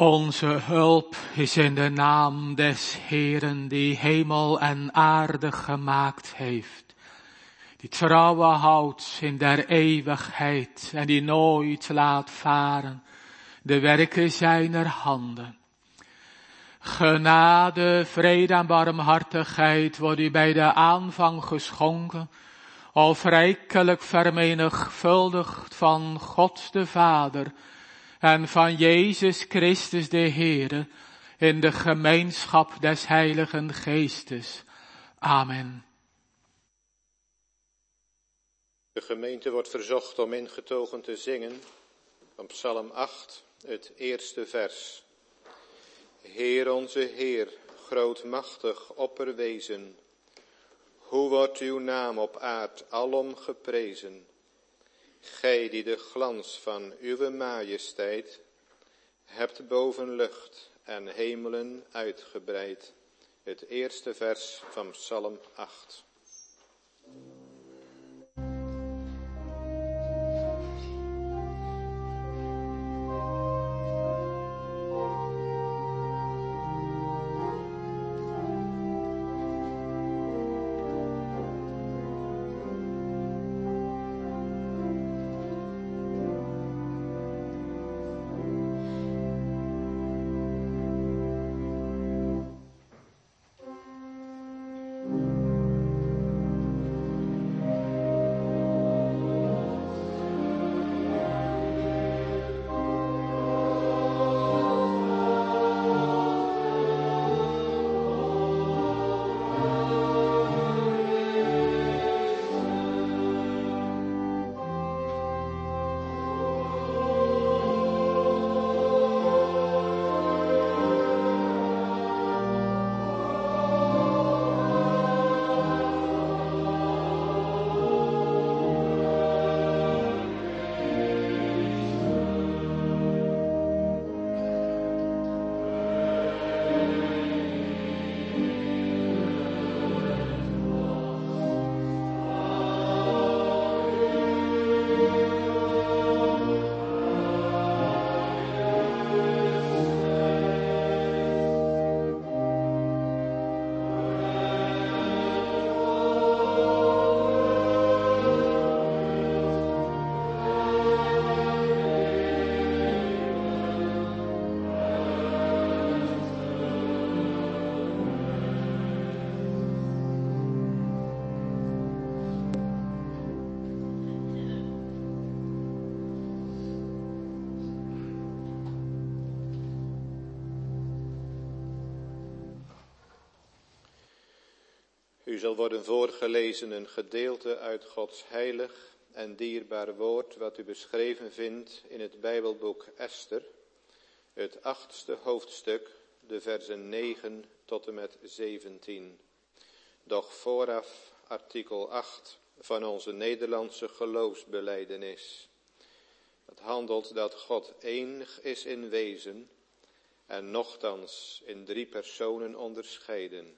Onze hulp is in de naam des Heeren die hemel en aarde gemaakt heeft. Die trouwe houdt in der eeuwigheid en die nooit laat varen de werken zijner handen. Genade, vrede en barmhartigheid wordt u bij de aanvang geschonken, of rijkelijk vermenigvuldigd van God de Vader en van Jezus Christus de Heere in de gemeenschap des Heiligen Geestes. Amen. De gemeente wordt verzocht om ingetogen te zingen van Psalm 8, het eerste vers. Heer onze Heer, grootmachtig opperwezen, hoe wordt uw naam op aard alom geprezen? Gij die de glans van uw majesteit hebt boven lucht en hemelen uitgebreid. Het eerste vers van Psalm 8. U zal worden voorgelezen een gedeelte uit Gods heilig en dierbaar woord, wat u beschreven vindt in het Bijbelboek Esther, het 8e hoofdstuk, de versen 9 tot en met 17. Doch vooraf artikel 8 van onze Nederlandse geloofsbelijdenis. Het handelt dat God enig is in wezen en nochtans in 3 personen onderscheiden.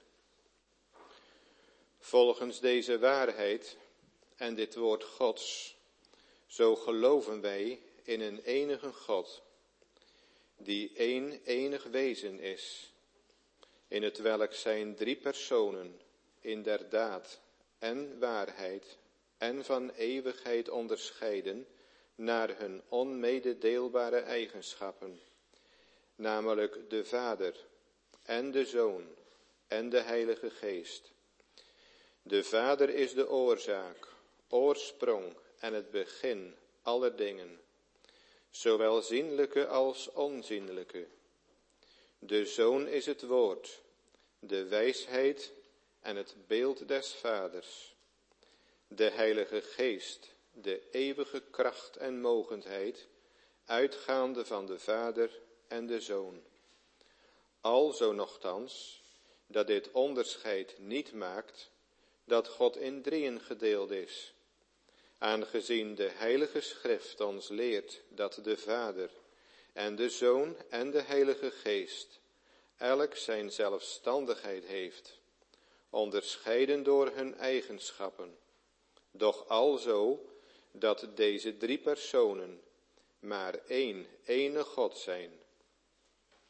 Volgens deze waarheid en dit woord Gods, zo geloven wij in een enige God, die enig wezen is, in het welk zijn 3 personen inderdaad en waarheid en van eeuwigheid onderscheiden naar hun onmededeelbare eigenschappen, namelijk de Vader en de Zoon en de Heilige Geest. De Vader is de oorzaak, oorsprong en het begin aller dingen, zowel zienlijke als onzienlijke. De Zoon is het woord, de wijsheid en het beeld des Vaders. De Heilige Geest, de eeuwige kracht en mogendheid, uitgaande van de Vader en de Zoon. Alzo nochtans, dat dit onderscheid niet maakt, dat God in 3 gedeeld is, aangezien de Heilige Schrift ons leert dat de Vader en de Zoon en de Heilige Geest elk zijn zelfstandigheid heeft, onderscheiden door hun eigenschappen, doch alzo dat deze 3 personen maar één enige God zijn.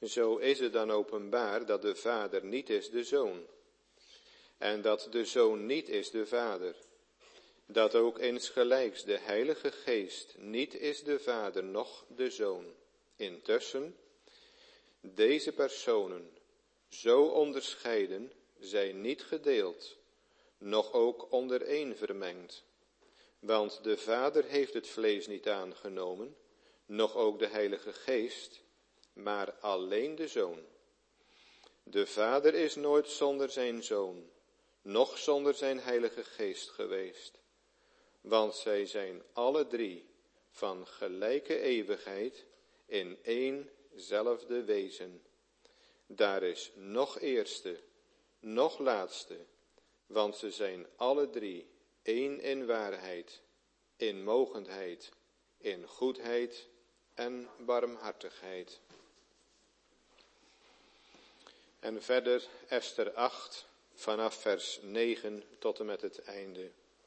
Zo is het dan openbaar dat de Vader niet is de Zoon. En dat de Zoon niet is de Vader. Dat ook insgelijks de Heilige Geest niet is de Vader, noch de Zoon. Intussen, deze personen, zo onderscheiden, zijn niet gedeeld, noch ook ondereen vermengd. Want de Vader heeft het vlees niet aangenomen, noch ook de Heilige Geest, maar alleen de Zoon. De Vader is nooit zonder zijn Zoon, noch zonder zijn Heilige Geest geweest. Want zij zijn alle drie van gelijke eeuwigheid in éénzelfde wezen. Daar is noch eerste, noch laatste, want ze zijn alle drie één in waarheid, in mogendheid, in goedheid en barmhartigheid. En verder Ester 8, vanaf vers 9 tot en met het einde.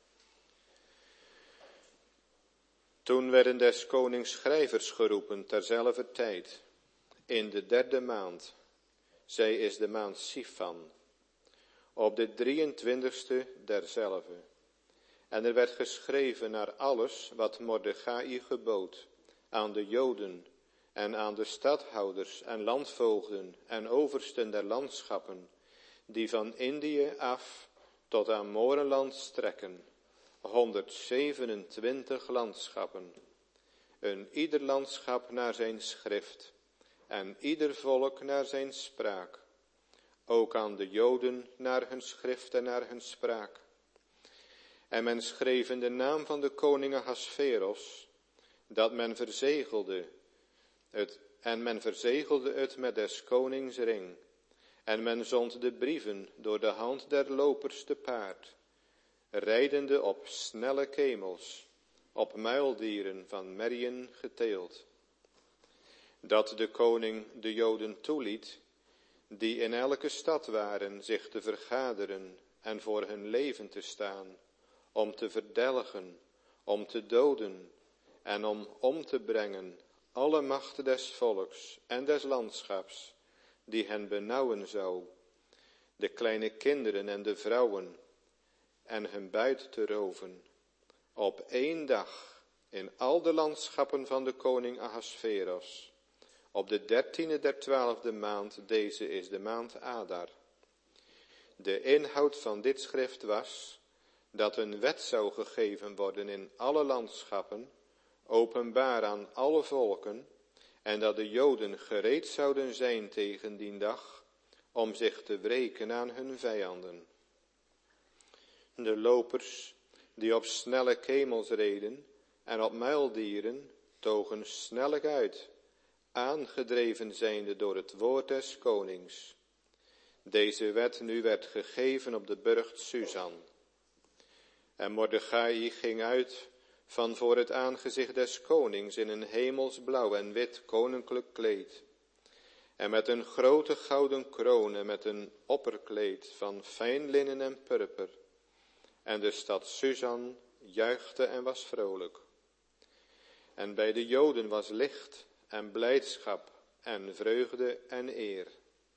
Toen werden des konings schrijvers geroepen terzelfder tijd, in de 3e maand, zij is de maand Sivan, op de 23e derzelve. En er werd geschreven naar alles wat Mordechai gebood, aan de Joden en aan de stadhouders en landvoogden en oversten der landschappen, die van Indië af tot aan Morenland strekken, 127 landschappen, een ieder landschap naar zijn schrift, en ieder volk naar zijn spraak, ook aan de Joden naar hun schrift en naar hun spraak. En men schreef in de naam van de koning Ahasveros, dat men verzegelde het met des konings ring, en men zond de brieven door de hand der lopers te paard, rijdende op snelle kemels, op muildieren van merrien geteeld. Dat de koning de Joden toeliet, die in elke stad waren, zich te vergaderen en voor hun leven te staan, om te verdelgen, om te doden en om te brengen alle machten des volks en des landschaps, die hen benauwen zou, de kleine kinderen en de vrouwen, en hun buit te roven, op 1 dag in al de landschappen van de koning Ahasveros, op de 13e der 12e maand, deze is de maand Adar. De inhoud van dit schrift was, dat een wet zou gegeven worden in alle landschappen, openbaar aan alle volken, en dat de Joden gereed zouden zijn tegen die dag, om zich te wreken aan hun vijanden. De lopers, die op snelle kemels reden en op muildieren, togen snellijk uit, aangedreven zijnde door het woord des konings. Deze wet nu werd gegeven op de burcht Susan. En Mordechai ging uit van voor het aangezicht des konings in een hemelsblauw en wit koninklijk kleed, en met een grote gouden kroon en met een opperkleed van fijn linnen en purper. En de stad Susan juichte en was vrolijk. En bij de Joden was licht en blijdschap en vreugde en eer.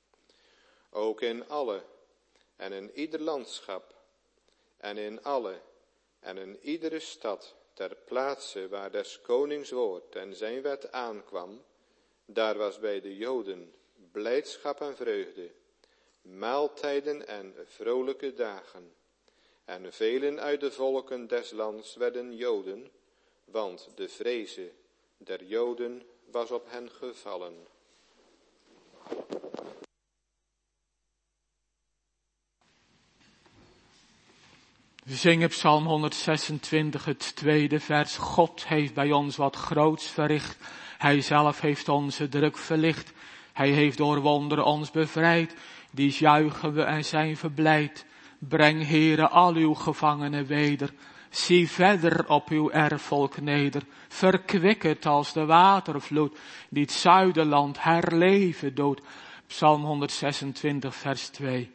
Ook in alle en in ieder landschap en in alle en in iedere stad ter plaatse waar des konings woord en zijn wet aankwam, daar was bij de Joden blijdschap en vreugde, maaltijden en vrolijke dagen. En velen uit de volken des lands werden Joden, want de vreze der Joden was op hen gevallen. We zingen Psalm 126, het 2e vers. God heeft bij ons wat groots verricht. Hij zelf heeft onze druk verlicht. Hij heeft door wonderen ons bevrijd. Die juichen we en zijn verblijd. Breng, Heere, al uw gevangenen weder. Zie verder op uw erfvolk neder. Verkwik het als de watervloed, die het zuiderland herleven doet. Psalm 126, vers 2.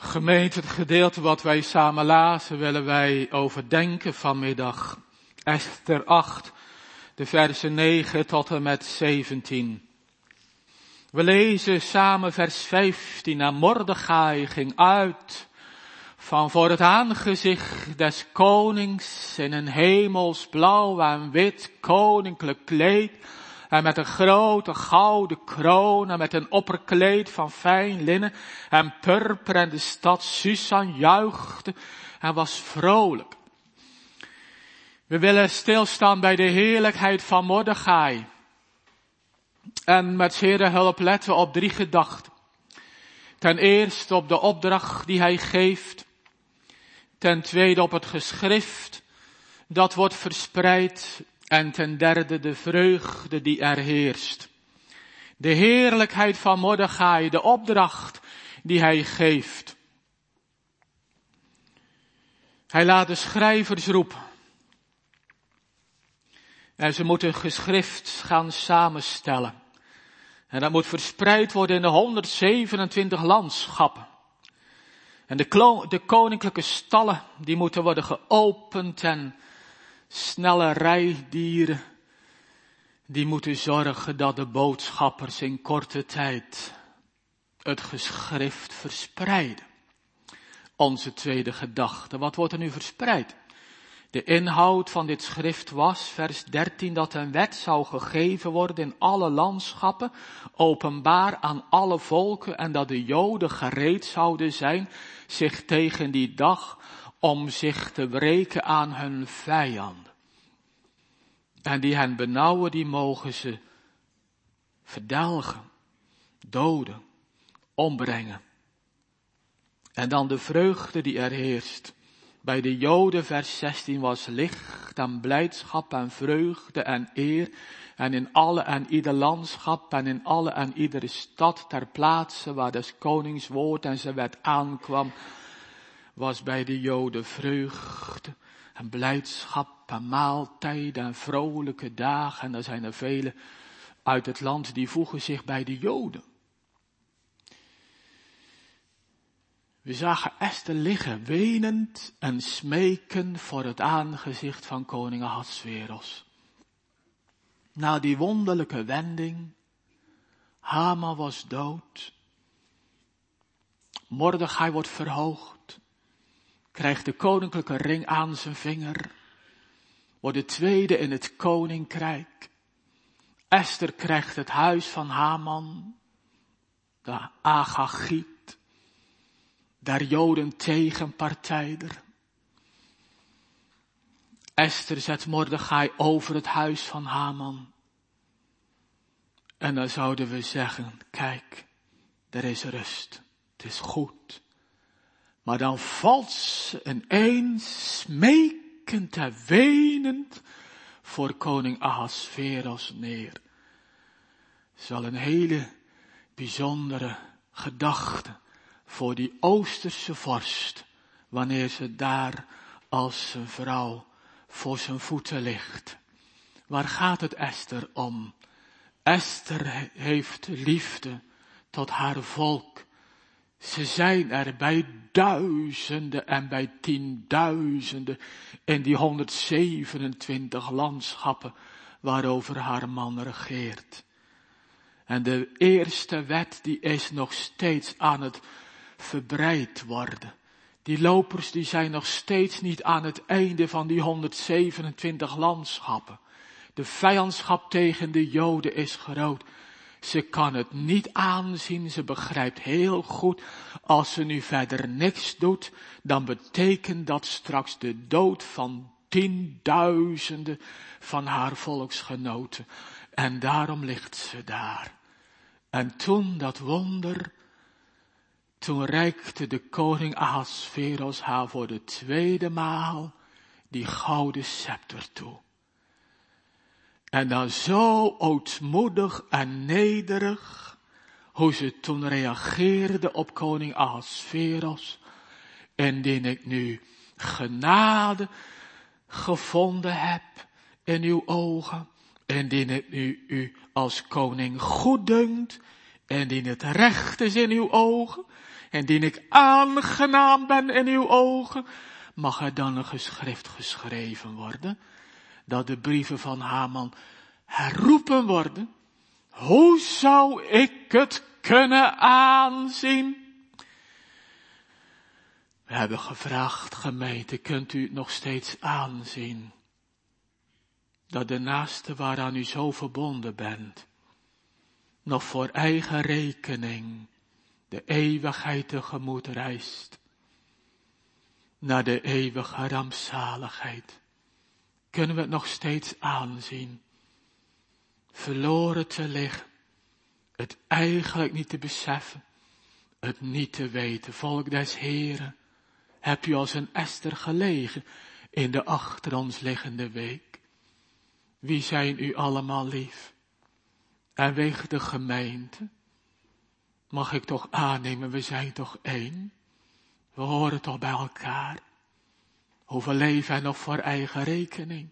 Gemeente, het gedeelte wat wij samen lazen, willen wij overdenken vanmiddag. Ester 8, de versen 9 tot en met 17. We lezen samen vers 15. En Mordechai ging uit van voor het aangezicht des konings in een hemelsblauw en wit koninklijk kleed, en met een grote gouden kroon en met een opperkleed van fijn linnen en purper, en de stad Susan juichte en was vrolijk. We willen stilstaan bij de heerlijkheid van Mordechai. En met zere hulp letten op 3 gedachten. Ten eerste op de opdracht die hij geeft. Ten tweede op het geschrift dat wordt verspreid. En ten derde de vreugde die er heerst. De heerlijkheid van Mordechai, de opdracht die hij geeft. Hij laat de schrijvers roepen. En ze moeten geschrift gaan samenstellen. En dat moet verspreid worden in de 127 landschappen. En de koninklijke stallen, die moeten worden geopend en snelle rijdieren, die moeten zorgen dat de boodschappers in korte tijd het geschrift verspreiden. Onze tweede gedachte, wat wordt er nu verspreid? De inhoud van dit schrift was, vers 13, dat een wet zou gegeven worden in alle landschappen, openbaar aan alle volken, en dat de Joden gereed zouden zijn zich tegen die dag om zich te wreken aan hun vijanden. En die hen benauwen, die mogen ze verdelgen, doden, ombrengen. En dan de vreugde die er heerst. Bij de Joden, vers 16, was licht en blijdschap en vreugde en eer. En in alle en ieder landschap en in alle en iedere stad ter plaatse waar des konings woord en zijn wet aankwam, was bij de Joden vreugde en blijdschap en maaltijden en vrolijke dagen. En er zijn er vele uit het land die voegen zich bij de Joden. We zagen Ester liggen, wenend en smeken voor het aangezicht van koning Ahasveros. Na die wonderlijke wending, Haman was dood. Mordechai wordt verhoogd, krijgt de koninklijke ring aan zijn vinger, wordt de tweede in het koninkrijk. Ester krijgt het huis van Haman, de Agagiet, der Joden tegenpartijder. Ester zet Mordechai over het huis van Haman. En dan zouden we zeggen, kijk, er is rust, het is goed. Maar dan valt ze ineens smekend en wenend voor koning Ahasveros neer. Het is wel een hele bijzondere gedachte voor die Oosterse vorst, wanneer ze daar als een vrouw voor zijn voeten ligt. Waar gaat het Ester om? Ester heeft liefde tot haar volk. Ze zijn er bij duizenden en bij tienduizenden in die 127 landschappen waarover haar man regeert. En de eerste wet die is nog steeds aan het verbreid worden. Die lopers die zijn nog steeds niet aan het einde van die 127 landschappen. De vijandschap tegen de Joden is groot. Ze kan het niet aanzien, ze begrijpt heel goed, als ze nu verder niks doet, dan betekent dat straks de dood van tienduizenden van haar volksgenoten. En daarom ligt ze daar. En toen dat wonder, toen reikte de koning Ahasveros haar voor de tweede maal die gouden scepter toe. En dan zo ootmoedig en nederig, hoe ze toen reageerde op koning Ahasveros. Indien ik nu genade gevonden heb in uw ogen, indien het nu u als koning goed dunkt, indien het recht is in uw ogen, Indien ik aangenaam ben in uw ogen, mag er dan een geschrift geschreven worden, dat de brieven van Haman herroepen worden. Hoe zou ik het kunnen aanzien? We hebben gevraagd, gemeente, kunt u het nog steeds aanzien? Dat de naaste waaraan u zo verbonden bent, nog voor eigen rekening de eeuwigheid tegemoet reist, naar de eeuwige rampzaligheid. Kunnen we het nog steeds aanzien? Verloren te liggen, het eigenlijk niet te beseffen, het niet te weten. Volk des Heren, heb u als een Esther gelegen in de achter ons liggende week? Wie zijn u allemaal lief? En weeg de gemeente, mag ik toch aannemen, we zijn toch één? We horen toch bij elkaar? Hoeveel leven er nog voor eigen rekening?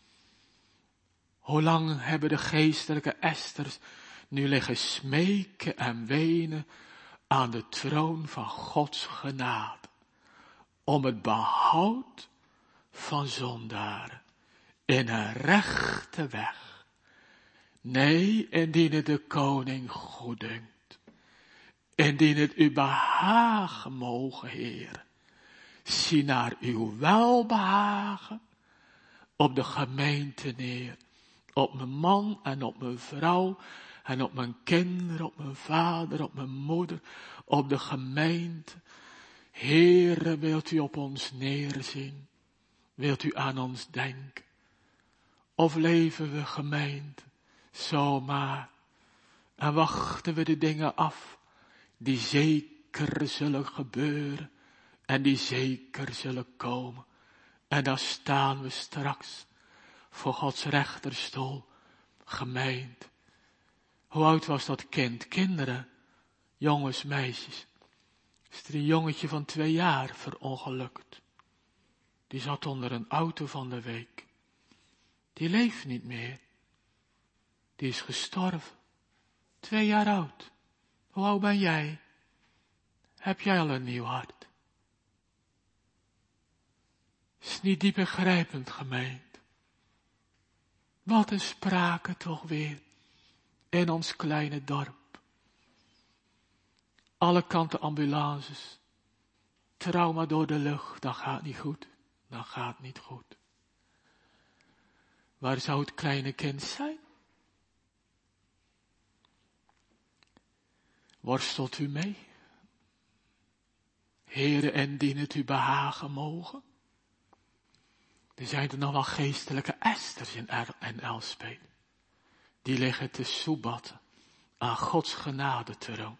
Hoe lang hebben de geestelijke Esters nu liggen smeken en wenen aan de troon van Gods genade, om het behoud van zondaren in een rechte weg. Nee, indien het de koning goeddunkt, indien het u behagen mogen, Heer, zie naar uw welbehagen op de gemeente neer, op mijn man en op mijn vrouw en op mijn kinderen, op mijn vader, op mijn moeder, op de gemeente. Heere, wilt u op ons neerzien? Wilt u aan ons denken? Of leven we, gemeente, zomaar en wachten we de dingen af die zeker zullen gebeuren en die zeker zullen komen? En dan staan we straks voor Gods rechterstoel, gemeente. Hoe oud was dat kind? Kinderen, jongens, meisjes. Is er een jongetje van 2 jaar verongelukt. Die zat onder een auto van de week. Die leeft niet meer. Die is gestorven. 2 jaar oud. Hoe oud ben jij? Heb jij al een nieuw hart? Is niet diep begrijpend, gemeente. Wat een sprake toch weer in ons kleine dorp. Alle kanten ambulances. Trauma door de lucht, dat gaat niet goed. Dat gaat niet goed. Waar zou het kleine kind zijn? Worstelt u mee? Heere, indien het u behagen mogen. Er zijn er nog wel geestelijke Esters in Elspet. Die liggen te soebatten aan Gods genade troon.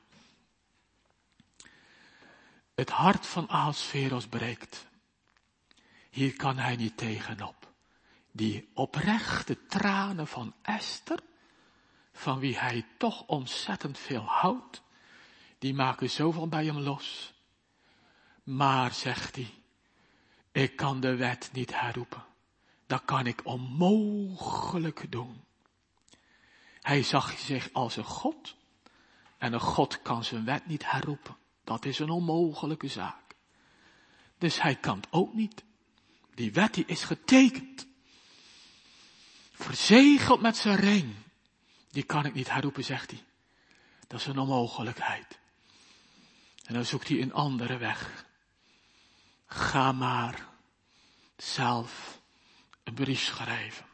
Het hart van Ahasveros breekt. Hier kan hij niet tegenop. Die oprechte tranen van Esther, van wie hij toch ontzettend veel houdt, die maken zoveel bij hem los. Maar, zegt hij, ik kan de wet niet herroepen. Dat kan ik onmogelijk doen. Hij zag zich als een God. En een God kan zijn wet niet herroepen. Dat is een onmogelijke zaak. Dus hij kan het ook niet. Die wet die is getekend. Verzegeld met zijn ring. Die kan ik niet herroepen, zegt hij. Dat is een onmogelijkheid. En dan zoekt hij een andere weg. Ga maar zelf een brief schrijven.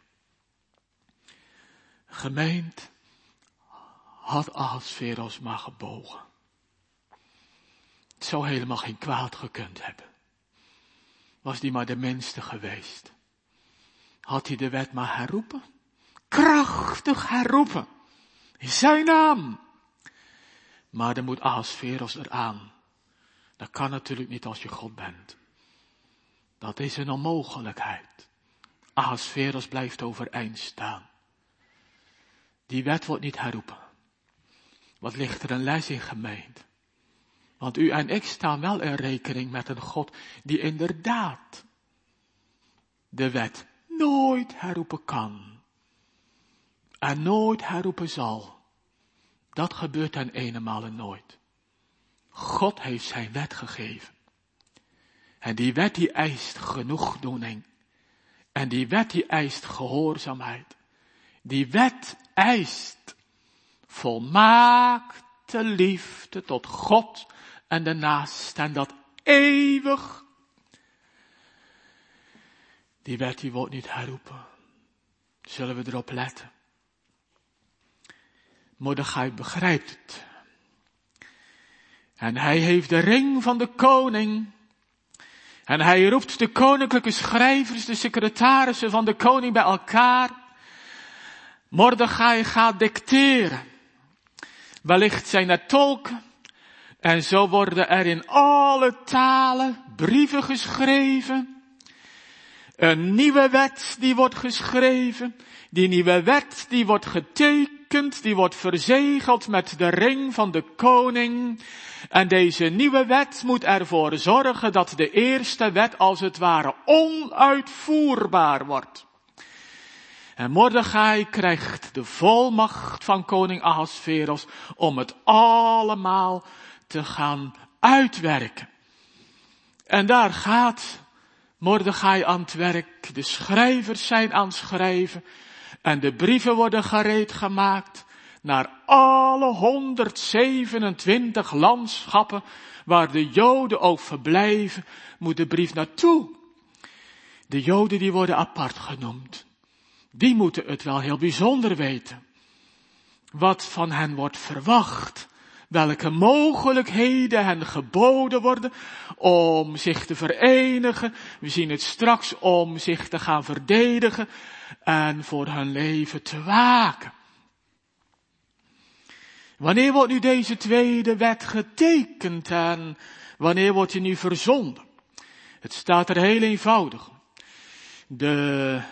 Gemeente, had Ahasveros maar gebogen. Het zou helemaal geen kwaad gekund hebben. Was die maar de minste geweest. Had hij de wet maar herroepen. Krachtig herroepen. In zijn naam. Maar dan moet Ahasveros eraan. Dat kan natuurlijk niet als je God bent. Dat is een onmogelijkheid. Ahasveros blijft overeind staan. Die wet wordt niet herroepen. Wat ligt er een les in, gemeente? Want u en ik staan wel in rekening met een God die inderdaad de wet nooit herroepen kan. En nooit herroepen zal. Dat gebeurt ten eenenmale nooit. God heeft zijn wet gegeven. En die wet die eist genoegdoening. En die wet die eist gehoorzaamheid. Die wet eist volmaakte liefde tot God en de naaste. En dat eeuwig. Die wet die wordt niet herroepen. Zullen we erop letten? Mordechai begrijpt het. En hij heeft de ring van de koning. En hij roept de koninklijke schrijvers, de secretarissen van de koning bij elkaar. Mordechai gaat dicteren. Wellicht zijn er tolken. En zo worden er in alle talen brieven geschreven. Een nieuwe wet die wordt geschreven. Die nieuwe wet die wordt getekend. Die wordt verzegeld met de ring van de koning. En deze nieuwe wet moet ervoor zorgen dat de eerste wet als het ware onuitvoerbaar wordt. En Mordechai krijgt de volmacht van koning Ahasveros om het allemaal te gaan uitwerken. En daar gaat Mordechai aan het werk. De schrijvers zijn aan het schrijven. En de brieven worden gereed gemaakt naar alle 127 landschappen waar de Joden ook verblijven, moet de brief naartoe. De Joden die worden apart genoemd. Die moeten het wel heel bijzonder weten. Wat van hen wordt verwacht. Welke mogelijkheden hen geboden worden om zich te verenigen. We zien het straks om zich te gaan verdedigen en voor hun leven te waken. Wanneer wordt nu deze tweede wet getekend en wanneer wordt die nu verzonden? Het staat er heel eenvoudig. De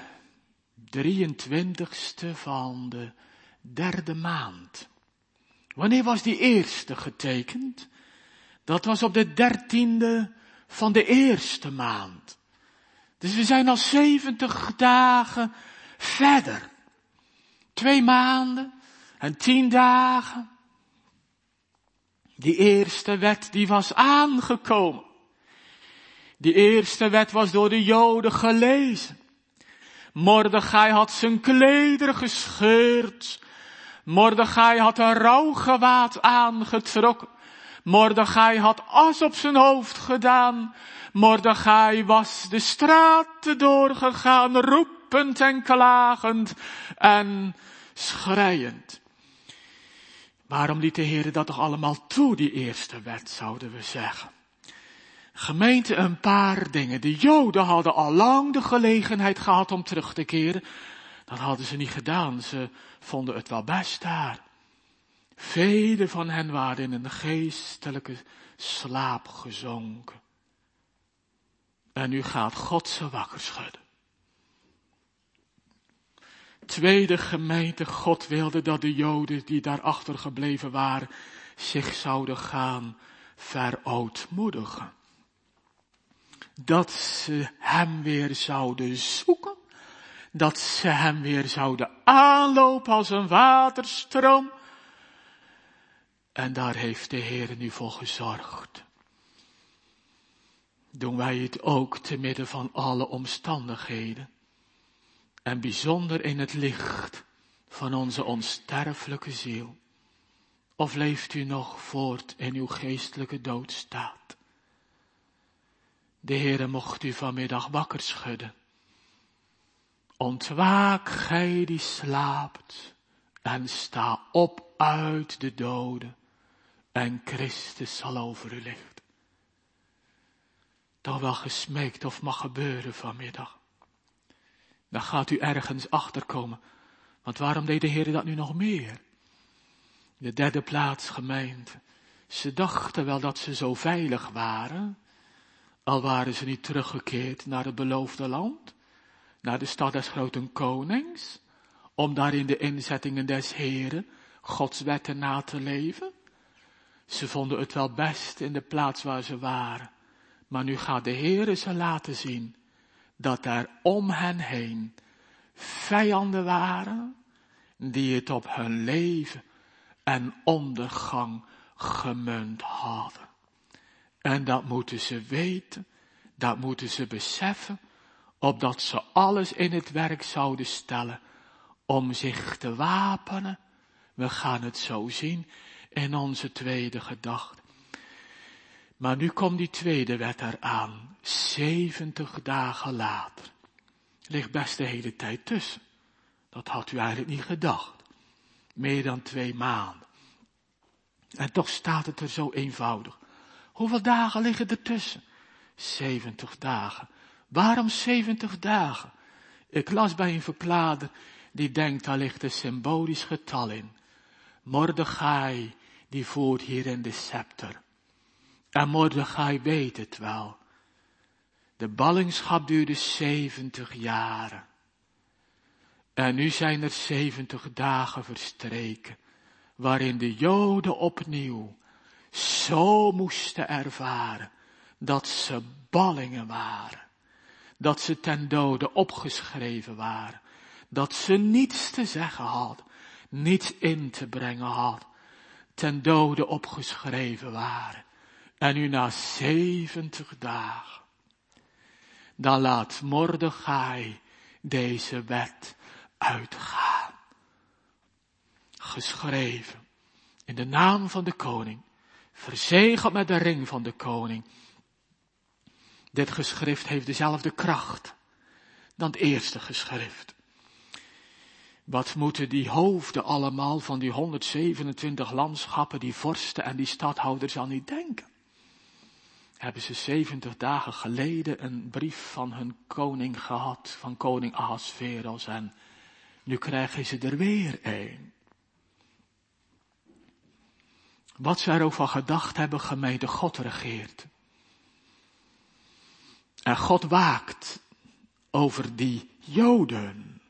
23ste van de 3e maand. Wanneer was die eerste getekend? Dat was op de 13e van de 1e maand. Dus we zijn al 70 dagen verder. 2 maanden en 10 dagen. Die eerste wet die was aangekomen. Die eerste wet was door de Joden gelezen. Mordechai had zijn klederen gescheurd. Mordechai had een rouwgewaad aangetrokken. Mordechai had as op zijn hoofd gedaan. Mordechai was de straten doorgegaan, roepend en klagend en schreiend. Waarom liet de Heer dat toch allemaal toe, die eerste wet, zouden we zeggen? Gemeente, een paar dingen. De Joden hadden al lang de gelegenheid gehad om terug te keren. Dat hadden ze niet gedaan. Ze vonden het wel best daar. Velen van hen waren in een geestelijke slaap gezonken. En nu gaat God ze wakker schudden. Tweede gemeente, God wilde dat de Joden die daar achtergebleven waren zich zouden gaan verootmoedigen. Dat ze hem weer zouden zoeken. Dat ze hem weer zouden aanlopen als een waterstroom. En daar heeft de Heer nu voor gezorgd. Doen wij het ook te midden van alle omstandigheden. En bijzonder in het licht van onze onsterfelijke ziel. Of leeft u nog voort in uw geestelijke doodstaat? De Heere mocht u vanmiddag wakker schudden. Ontwaak gij die slaapt en sta op uit de doden en Christus zal over u lichten. Toch wel gesmeekt of mag gebeuren vanmiddag. Dan gaat u ergens achterkomen. Want waarom deed de Heer dat nu nog meer? De 3e plaats, gemeente. Ze dachten wel dat ze zo veilig waren. Al waren ze niet teruggekeerd naar het beloofde land. Naar de stad des grote konings. Om daar in de inzettingen des Heeren Gods wetten na te leven. Ze vonden het wel best in de plaats waar ze waren. Maar nu gaat de Heere ze laten zien. Dat er om hen heen vijanden waren. Die het op hun leven en ondergang gemunt hadden. En dat moeten ze weten, dat moeten ze beseffen, opdat ze alles in het werk zouden stellen om zich te wapenen. We gaan het zo zien in onze tweede gedachte. Maar nu komt die tweede wet eraan, 70 dagen later. Ligt best de hele tijd tussen. Dat had u eigenlijk niet gedacht. Meer dan 2 maanden. En toch staat het er zo eenvoudig. Hoeveel dagen liggen er tussen? 70 dagen. Waarom 70 dagen? Ik las bij een verklaarder die denkt, daar ligt een symbolisch getal in. Mordechai, die voert hierin de scepter. En Mordechai weet het wel. De ballingschap duurde 70 jaren. En nu zijn er 70 dagen verstreken, waarin de Joden opnieuw zo moesten ervaren dat ze ballingen waren. Dat ze ten dode opgeschreven waren. Dat ze niets te zeggen hadden, niets in te brengen hadden. Ten dode opgeschreven waren. En nu na 70 dagen, dan laat Mordechai deze wet uitgaan. Geschreven in de naam van de koning, verzegeld met de ring van de koning. Dit geschrift heeft dezelfde kracht dan het eerste geschrift. Wat moeten die hoofden allemaal van die 127 landschappen, die vorsten en die stadhouders aan niet denken? Hebben ze 70 dagen geleden een brief van hun koning gehad, van koning Ahasveros, en nu krijgen ze er weer een. Wat ze er ook van gedacht hebben, gemeente, God regeert. En God waakt over die Joden.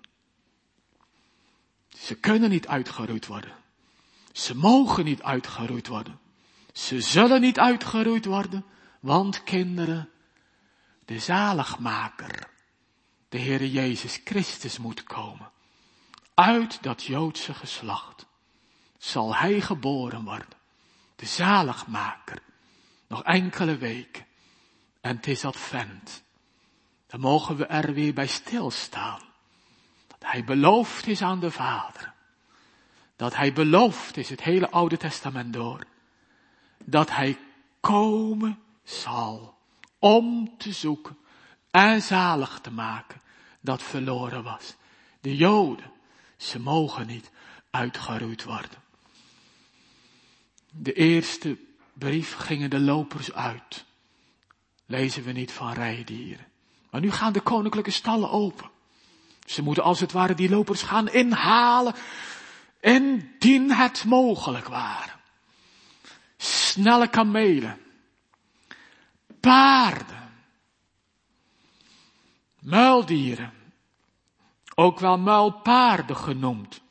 Ze kunnen niet uitgeroeid worden. Ze mogen niet uitgeroeid worden. Ze zullen niet uitgeroeid worden, want kinderen, de zaligmaker, de Heere Jezus Christus moet komen. Uit dat Joodse geslacht zal hij geboren worden. De zaligmaker. Nog enkele weken. En het is Advent. Dan mogen we er weer bij stilstaan. Dat hij beloofd is aan de Vader. Dat hij beloofd is het hele Oude Testament door. Dat hij komen zal. Om te zoeken en zalig te maken. Dat verloren was. De Joden, ze mogen niet uitgeroeid worden. De eerste brief gingen de lopers uit. Lezen we niet van rijdieren. Maar nu gaan de koninklijke stallen open. Ze moeten als het ware die lopers gaan inhalen. Indien het mogelijk waren. Snelle kamelen. Paarden. Muildieren. Ook wel muilpaarden genoemd.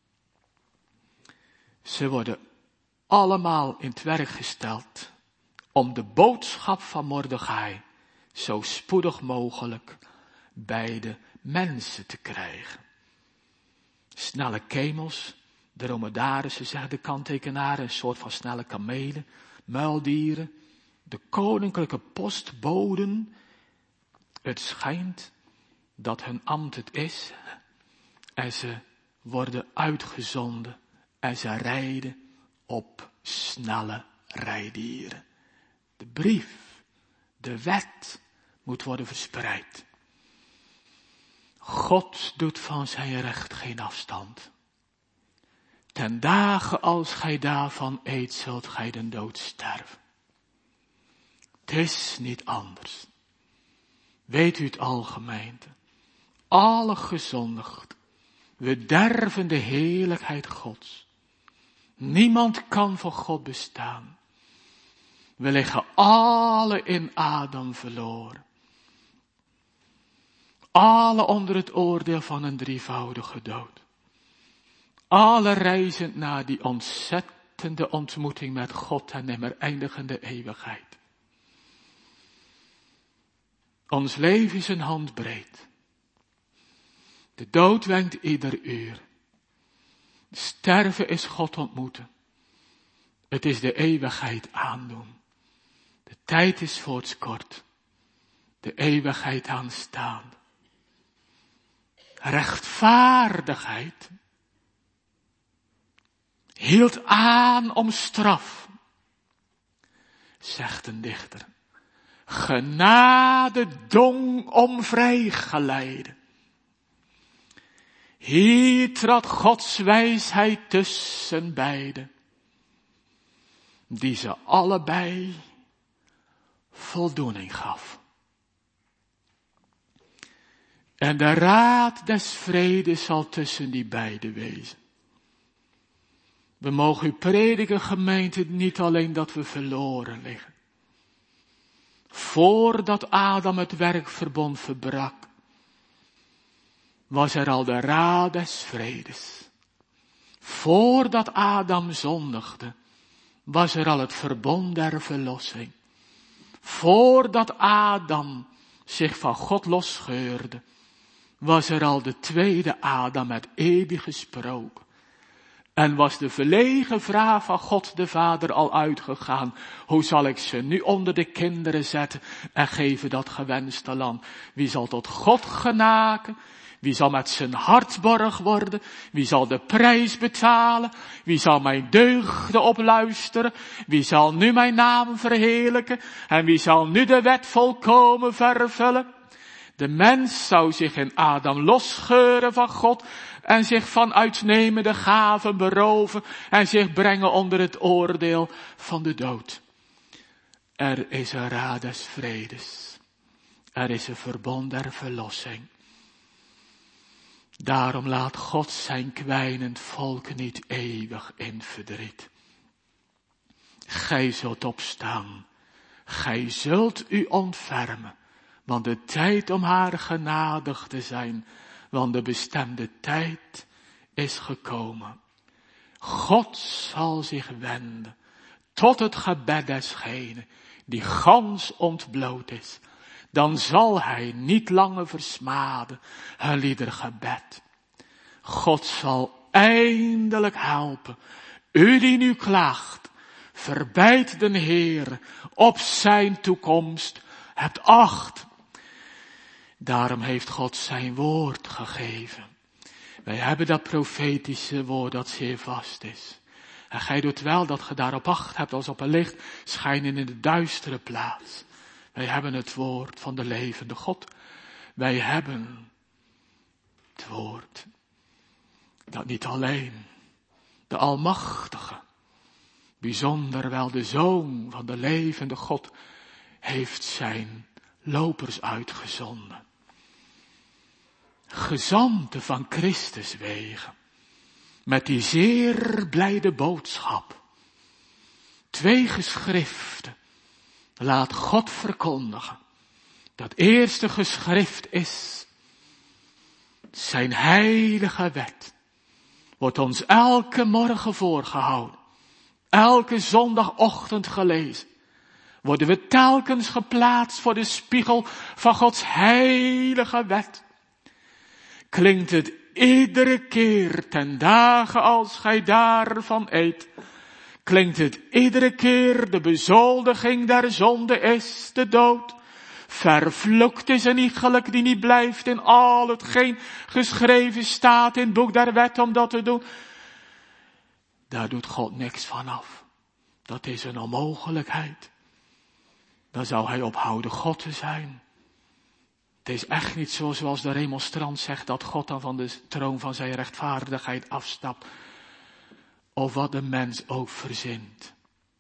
Ze worden allemaal in het werk gesteld om de boodschap van Mordechai zo spoedig mogelijk bij de mensen te krijgen. Snelle kemels, dromedarissen, zeggen de kanttekenaren, een soort van snelle kamelen, muildieren, de koninklijke postboden. Het schijnt dat hun ambt het is en ze worden uitgezonden en ze rijden op snelle rijdieren. De brief, de wet moet worden verspreid. God doet van zijn recht geen afstand. Ten dagen als gij daarvan eet, zult gij den dood sterven. Het is niet anders. Weet u het al, gemeente? Alle gezondigd. We derven de heerlijkheid Gods. Niemand kan voor God bestaan. We liggen alle in Adam verloren. Alle onder het oordeel van een drievoudige dood. Alle reizend naar die ontzettende ontmoeting met God en nimmer eindigende eeuwigheid. Ons leven is een handbreed. De dood wenkt ieder uur. Sterven is God ontmoeten. Het is de eeuwigheid aandoen. De tijd is voorts kort, de eeuwigheid aanstaande. Rechtvaardigheid hield aan om straf, zegt een dichter. Genade dong om vrijgeleide. Hier trad Gods wijsheid tussen beiden, die ze allebei voldoening gaf. En de raad des vredes zal tussen die beiden wezen. We mogen u prediken, gemeente, niet alleen dat we verloren liggen. Voordat Adam het werkverbond verbrak, was er al de raad des vredes. Voordat Adam zondigde, was er al het verbond der verlossing. Voordat Adam zich van God losscheurde, was er al de tweede Adam met eeuwig gesproken. En was de verlegen vraag van God de Vader al uitgegaan. Hoe zal ik ze nu onder de kinderen zetten en geven dat gewenste land? Wie zal tot God genaken? Wie zal met zijn hart borg worden? Wie zal de prijs betalen? Wie zal mijn deugden opluisteren? Wie zal nu mijn naam verheerlijken? En wie zal nu de wet volkomen vervullen? De mens zou zich in Adam losscheuren van God en zich van uitnemende gaven beroven en zich brengen onder het oordeel van de dood. Er is een raad des vredes. Er is een verbond der verlossing. Daarom laat God zijn kwijnend volk niet eeuwig in verdriet. Gij zult opstaan. Gij zult u ontfermen. Want de tijd om haar genadig te zijn, want de bestemde tijd is gekomen. God zal zich wenden tot het gebed desgene die gans ontbloot is. Dan zal hij niet langer versmaden hun ieder gebed. God zal eindelijk helpen. U die nu klaagt, verbijt den Heer op zijn toekomst. Hebt acht. Daarom heeft God zijn woord gegeven. Wij hebben dat profetische woord dat zeer vast is. En gij doet wel dat ge daarop acht hebt als op een licht schijnen in de duistere plaats. Wij hebben het woord van de levende God. Wij hebben het woord dat niet alleen de Almachtige, bijzonder wel de Zoon van de levende God, heeft zijn lopers uitgezonden. Gezanten van Christus wegen. Met die zeer blijde boodschap. 2 geschriften laat God verkondigen. Dat eerste geschrift is zijn heilige wet. Wordt ons elke morgen voorgehouden. Elke zondagochtend gelezen. Worden we telkens geplaatst voor de spiegel van Gods heilige wet. Klinkt het iedere keer ten dagen als gij daarvan eet. Klinkt het iedere keer de bezoldiging der zonde is de dood. Vervloekt is een iegelijk die niet blijft in al hetgeen geschreven staat in het boek der wet om dat te doen. Daar doet God niks van af. Dat is een onmogelijkheid. Dan zou hij ophouden God te zijn. Het is echt niet zo zoals de remonstrant zegt dat God dan van de troon van zijn rechtvaardigheid afstapt. Of wat de mens ook verzint.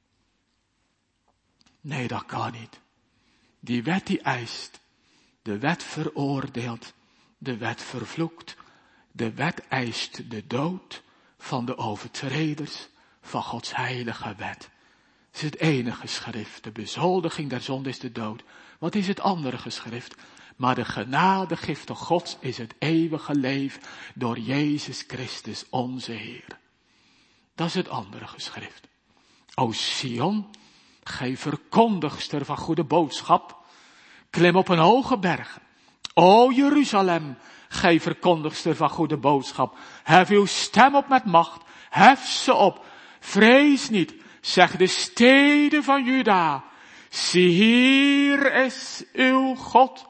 Nee, dat kan niet. Die wet die eist. De wet veroordeelt. De wet vervloekt. De wet eist de dood van de overtreders van Gods heilige wet. Het is het enige geschrift. De bezoldiging der zonde is de dood. Wat is het andere geschrift? Maar de genadegifte Gods is het eeuwige leven door Jezus Christus onze Heer. Dat is het andere geschrift. O Sion, gij verkondigster van goede boodschap, klim op een hoge berg. O Jeruzalem, gij verkondigster van goede boodschap, hef uw stem op met macht, hef ze op, vrees niet, zeg de steden van Juda, Zie, hier is uw God.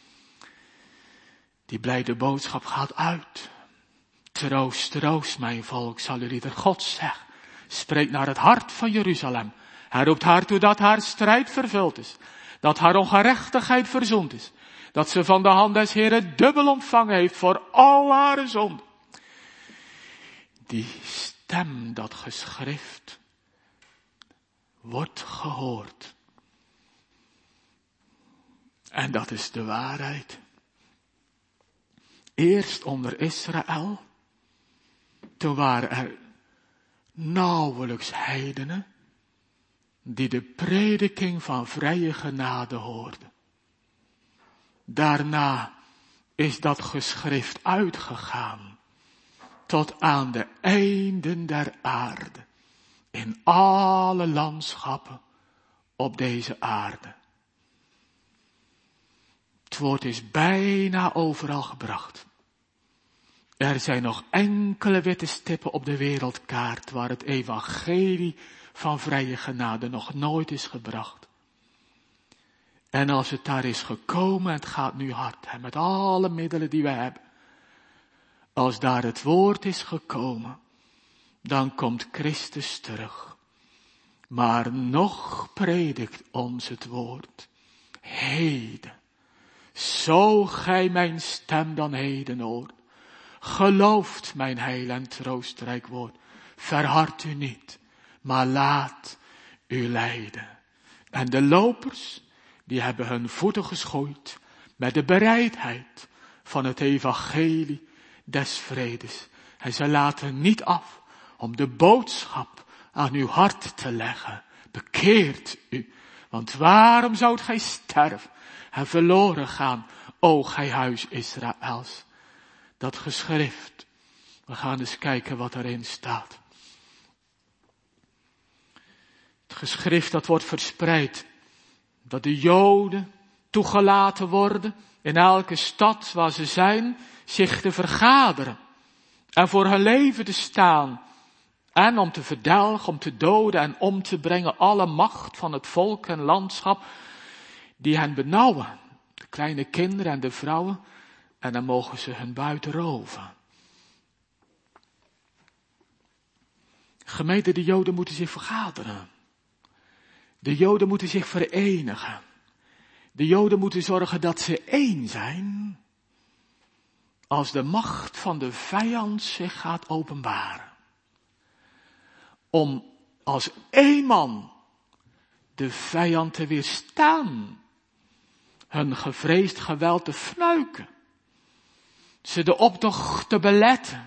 Die blijde boodschap gaat uit. Troost, troost mijn volk, zal u lieder God zeggen. Spreek naar het hart van Jeruzalem. Hij roept haar toe dat haar strijd vervuld is. Dat haar ongerechtigheid verzoend is. Dat ze van de hand des Heren dubbel ontvangen heeft voor al haar zonden. Die stem, dat geschrift, wordt gehoord. En dat is de waarheid. Eerst onder Israël. Toen waren er nauwelijks heidenen die de prediking van vrije genade hoorden. Daarna is dat geschrift uitgegaan tot aan de einden der aarde, in alle landschappen op deze aarde. Het woord is bijna overal gebracht. Er zijn nog enkele witte stippen op de wereldkaart waar het evangelie van vrije genade nog nooit is gebracht. En als het daar is gekomen, en het gaat nu hard, hè, met alle middelen die we hebben. Als daar het woord is gekomen, dan komt Christus terug. Maar nog predikt ons het woord. Heden, zo gij mijn stem dan heden hoort. Gelooft mijn heil en troostrijk woord. Verhard u niet, maar laat u leiden. En de lopers, die hebben hun voeten geschoeid met de bereidheid van het evangelie des vredes. En ze laten niet af om de boodschap aan uw hart te leggen. Bekeert u, want waarom zoudt gij sterven en verloren gaan, o gij huis Israëls? Dat geschrift, we gaan eens kijken wat erin staat. Het geschrift dat wordt verspreid, dat de Joden toegelaten worden in elke stad waar ze zijn, zich te vergaderen en voor hun leven te staan en om te verdelgen, om te doden en om te brengen alle macht van het volk en landschap die hen benauwen, de kleine kinderen en de vrouwen, en dan mogen ze hun buit roven. Gemeente, de Joden moeten zich vergaderen. De Joden moeten zich verenigen. De Joden moeten zorgen dat ze één zijn als de macht van de vijand zich gaat openbaren. Om als één man de vijand te weerstaan, hun gevreesd geweld te fnuiken, ze de optocht te beletten.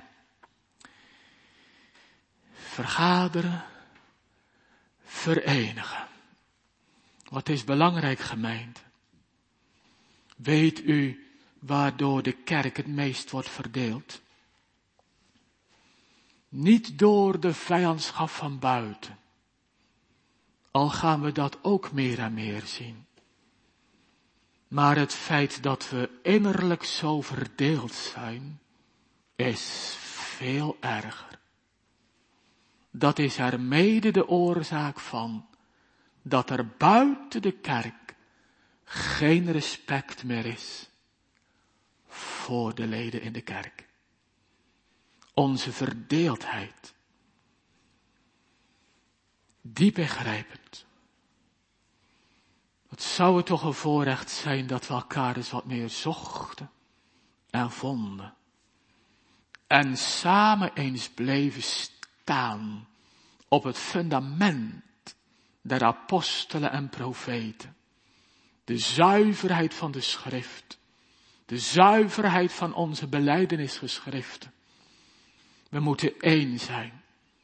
Vergaderen, verenigen. Wat is belangrijk, gemeente? Weet u waardoor de kerk het meest wordt verdeeld? Niet door de vijandschap van buiten. Al gaan we dat ook meer en meer zien. Maar het feit dat we innerlijk zo verdeeld zijn, is veel erger. Dat is er mede de oorzaak van dat er buiten de kerk geen respect meer is voor de leden in de kerk. Onze verdeeldheid, die begrijpend. Wat zou het toch een voorrecht zijn dat we elkaar eens wat meer zochten en vonden. En samen eens bleven staan op het fundament der apostelen en profeten. De zuiverheid van de schrift. De zuiverheid van onze belijdenisgeschriften. We moeten één zijn.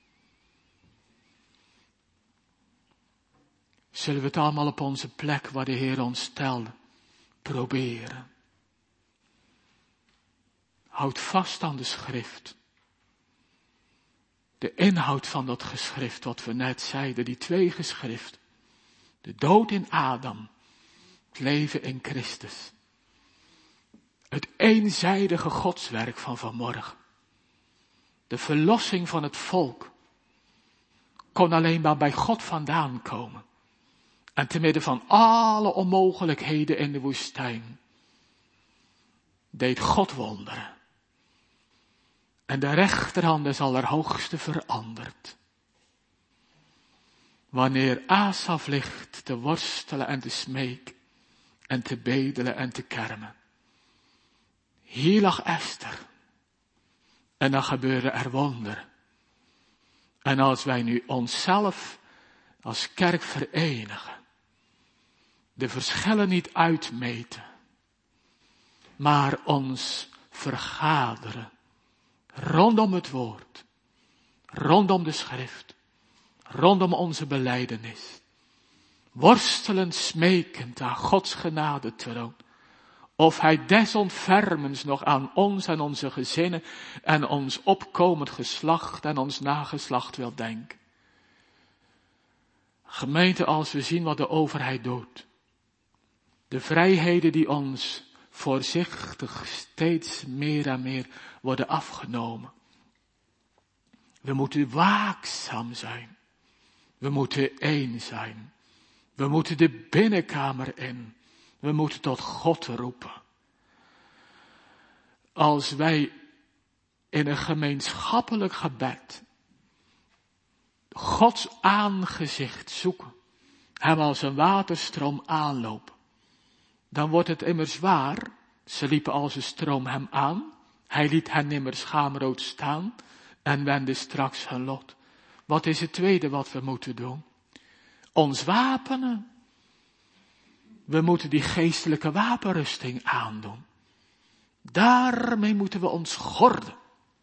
Zullen we het allemaal op onze plek waar de Heer ons stelde proberen? Houd vast aan de schrift. De inhoud van dat geschrift, wat we net zeiden, die twee geschriften. De dood in Adam, het leven in Christus. Het eenzijdige godswerk van vanmorgen. De verlossing van het volk kon alleen maar bij God vandaan komen. En te midden van alle onmogelijkheden in de woestijn deed God wonderen. En de rechterhand is Allerhoogste veranderd. Wanneer Asaf ligt te worstelen en te smeken en te bedelen en te kermen. Hier lag Esther. En dan gebeuren er wonderen. En als wij nu onszelf als kerk verenigen, de verschillen niet uitmeten, maar ons vergaderen rondom het woord, rondom de schrift, rondom onze belijdenis, worstelend smekend aan Gods genade troon, of hij desontfermens nog aan ons en onze gezinnen en ons opkomend geslacht en ons nageslacht wil denken. Gemeente, als we zien wat de overheid doet, de vrijheden die ons voorzichtig steeds meer en meer worden afgenomen. We moeten waakzaam zijn. We moeten één zijn. We moeten de binnenkamer in. We moeten tot God roepen. Als wij in een gemeenschappelijk gebed Gods aangezicht zoeken, hem als een waterstroom aanlopen, dan wordt het immers waar. Ze liepen als een stroom hem aan. Hij liet hen nimmer schaamrood staan en wendde straks hun lot. Wat is het tweede wat we moeten doen? Ons wapenen. We moeten die geestelijke wapenrusting aandoen. Daarmee moeten we ons gorden.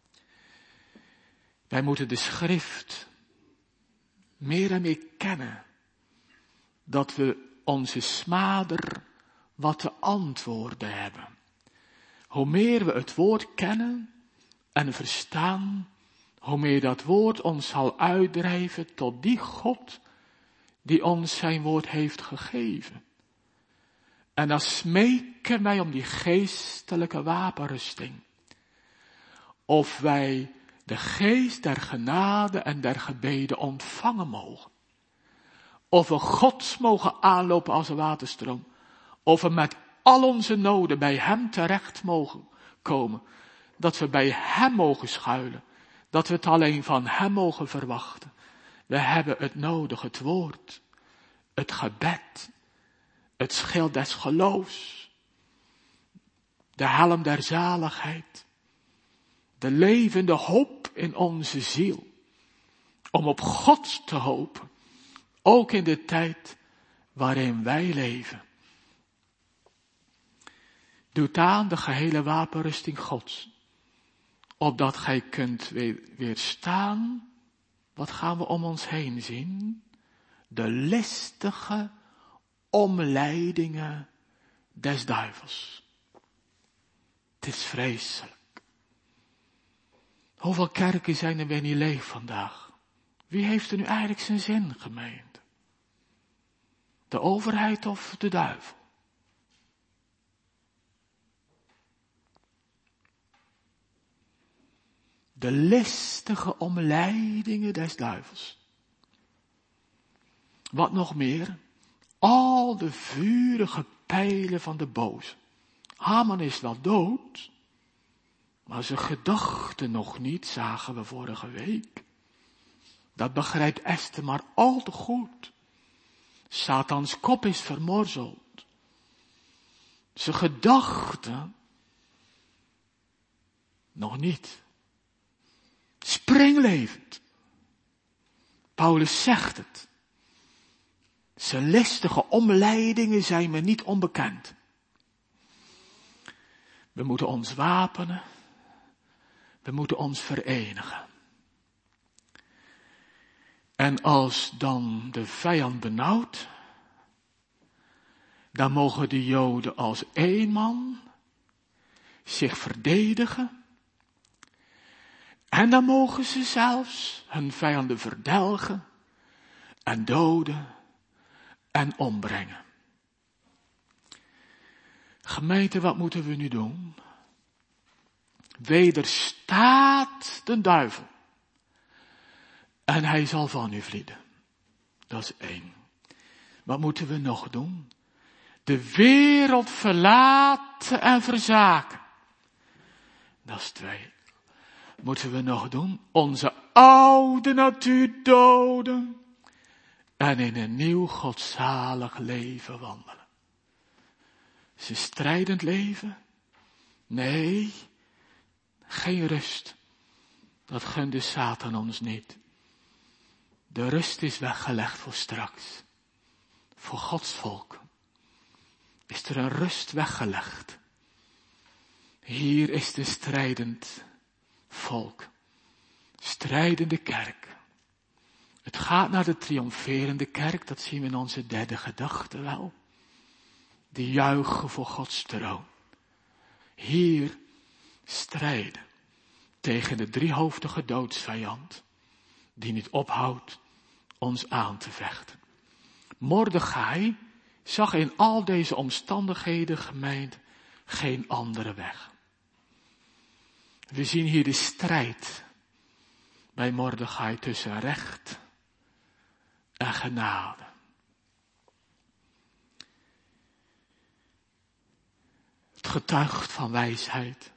Wij moeten de schrift meer en meer kennen. Dat we onze smader wat te antwoorden hebben. Hoe meer we het woord kennen en verstaan, hoe meer dat woord ons zal uitdrijven tot die God die ons zijn woord heeft gegeven. En dan smeken wij om die geestelijke wapenrusting. Of wij de geest der genade en der gebeden ontvangen mogen. Of we God mogen aanlopen als een waterstroom. Of we met al onze noden bij hem terecht mogen komen. Dat we bij hem mogen schuilen. Dat we het alleen van hem mogen verwachten. We hebben het nodig, het woord. Het gebed. Het schild des geloofs. De helm der zaligheid. De levende hoop in onze ziel. Om op God te hopen. Ook in de tijd waarin wij leven. Doet aan de gehele wapenrusting Gods. Opdat gij kunt weerstaan. Wat gaan we om ons heen zien? De listige omleidingen des duivels. Het is vreselijk. Hoeveel kerken zijn er weer niet leeg vandaag? Wie heeft er nu eigenlijk zijn zin, gemeente? De overheid of de duivel? De listige omleidingen des duivels. Wat nog meer? Al de vurige pijlen van de boze. Haman is wel dood, maar zijn gedachten nog niet, zagen we vorige week. Dat begrijpt Esther maar al te goed. Satans kop is vermorzeld. Zijn gedachten nog niet. Springlevend. Paulus zegt het. Zijn listige omleidingen zijn me niet onbekend. We moeten ons wapenen. We moeten ons verenigen. En als dan de vijand benauwt, dan mogen de Joden als één man zich verdedigen. En dan mogen ze zelfs hun vijanden verdelgen en doden en ombrengen. Gemeente, wat moeten we nu doen? Wederstaat de duivel. En hij zal van u vlieden. Dat is 1. Wat moeten we nog doen? De wereld verlaten en verzaken. Dat is 2. Moeten we nog doen? Onze oude natuur doden. En in een nieuw godzalig leven wandelen. Is een strijdend leven? Nee. Geen rust. Dat gunde Satan ons niet. De rust is weggelegd voor straks. Voor Gods volk. Is er een rust weggelegd. Hier is de strijdend volk. Strijdende kerk. Het gaat naar de triomferende kerk. Dat zien we in onze 3e gedachte wel. Die juichen voor Gods troon. Hier strijden. Tegen de driehoofdige doodsvijand. Die niet ophoudt ons aan te vechten. Mordechai zag in al deze omstandigheden, gemeente, geen andere weg. We zien hier de strijd bij Mordechai tussen recht en genade. Het getuigt van wijsheid.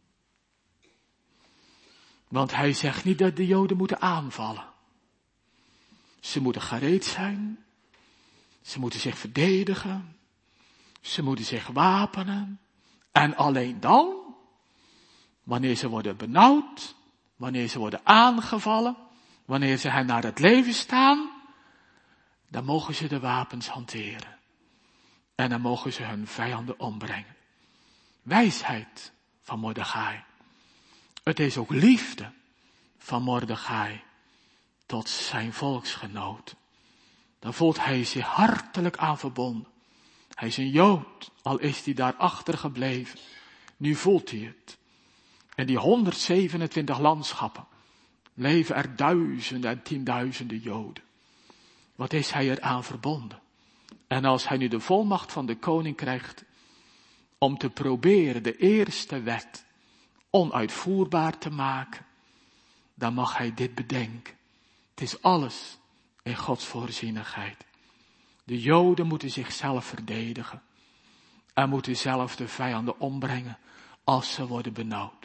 Want hij zegt niet dat de Joden moeten aanvallen. Ze moeten gereed zijn. Ze moeten zich verdedigen. Ze moeten zich wapenen. En alleen dan, wanneer ze worden benauwd, wanneer ze worden aangevallen, wanneer ze hen naar het leven staan, dan mogen ze de wapens hanteren. En dan mogen ze hun vijanden ombrengen. Wijsheid van Mordechai. Het is ook liefde van Mordechai tot zijn volksgenoot. Daar voelt hij zich hartelijk aan verbonden. Hij is een Jood, al is hij daar achtergebleven. Nu voelt hij het. En die 127 landschappen leven er duizenden en tienduizenden Joden. Wat is hij eraan verbonden? En als hij nu de volmacht van de koning krijgt om te proberen de eerste wet onuitvoerbaar te maken, dan mag hij dit bedenken. Het is alles in Gods voorzienigheid. De Joden moeten zichzelf verdedigen en moeten zelf de vijanden ombrengen als ze worden benauwd.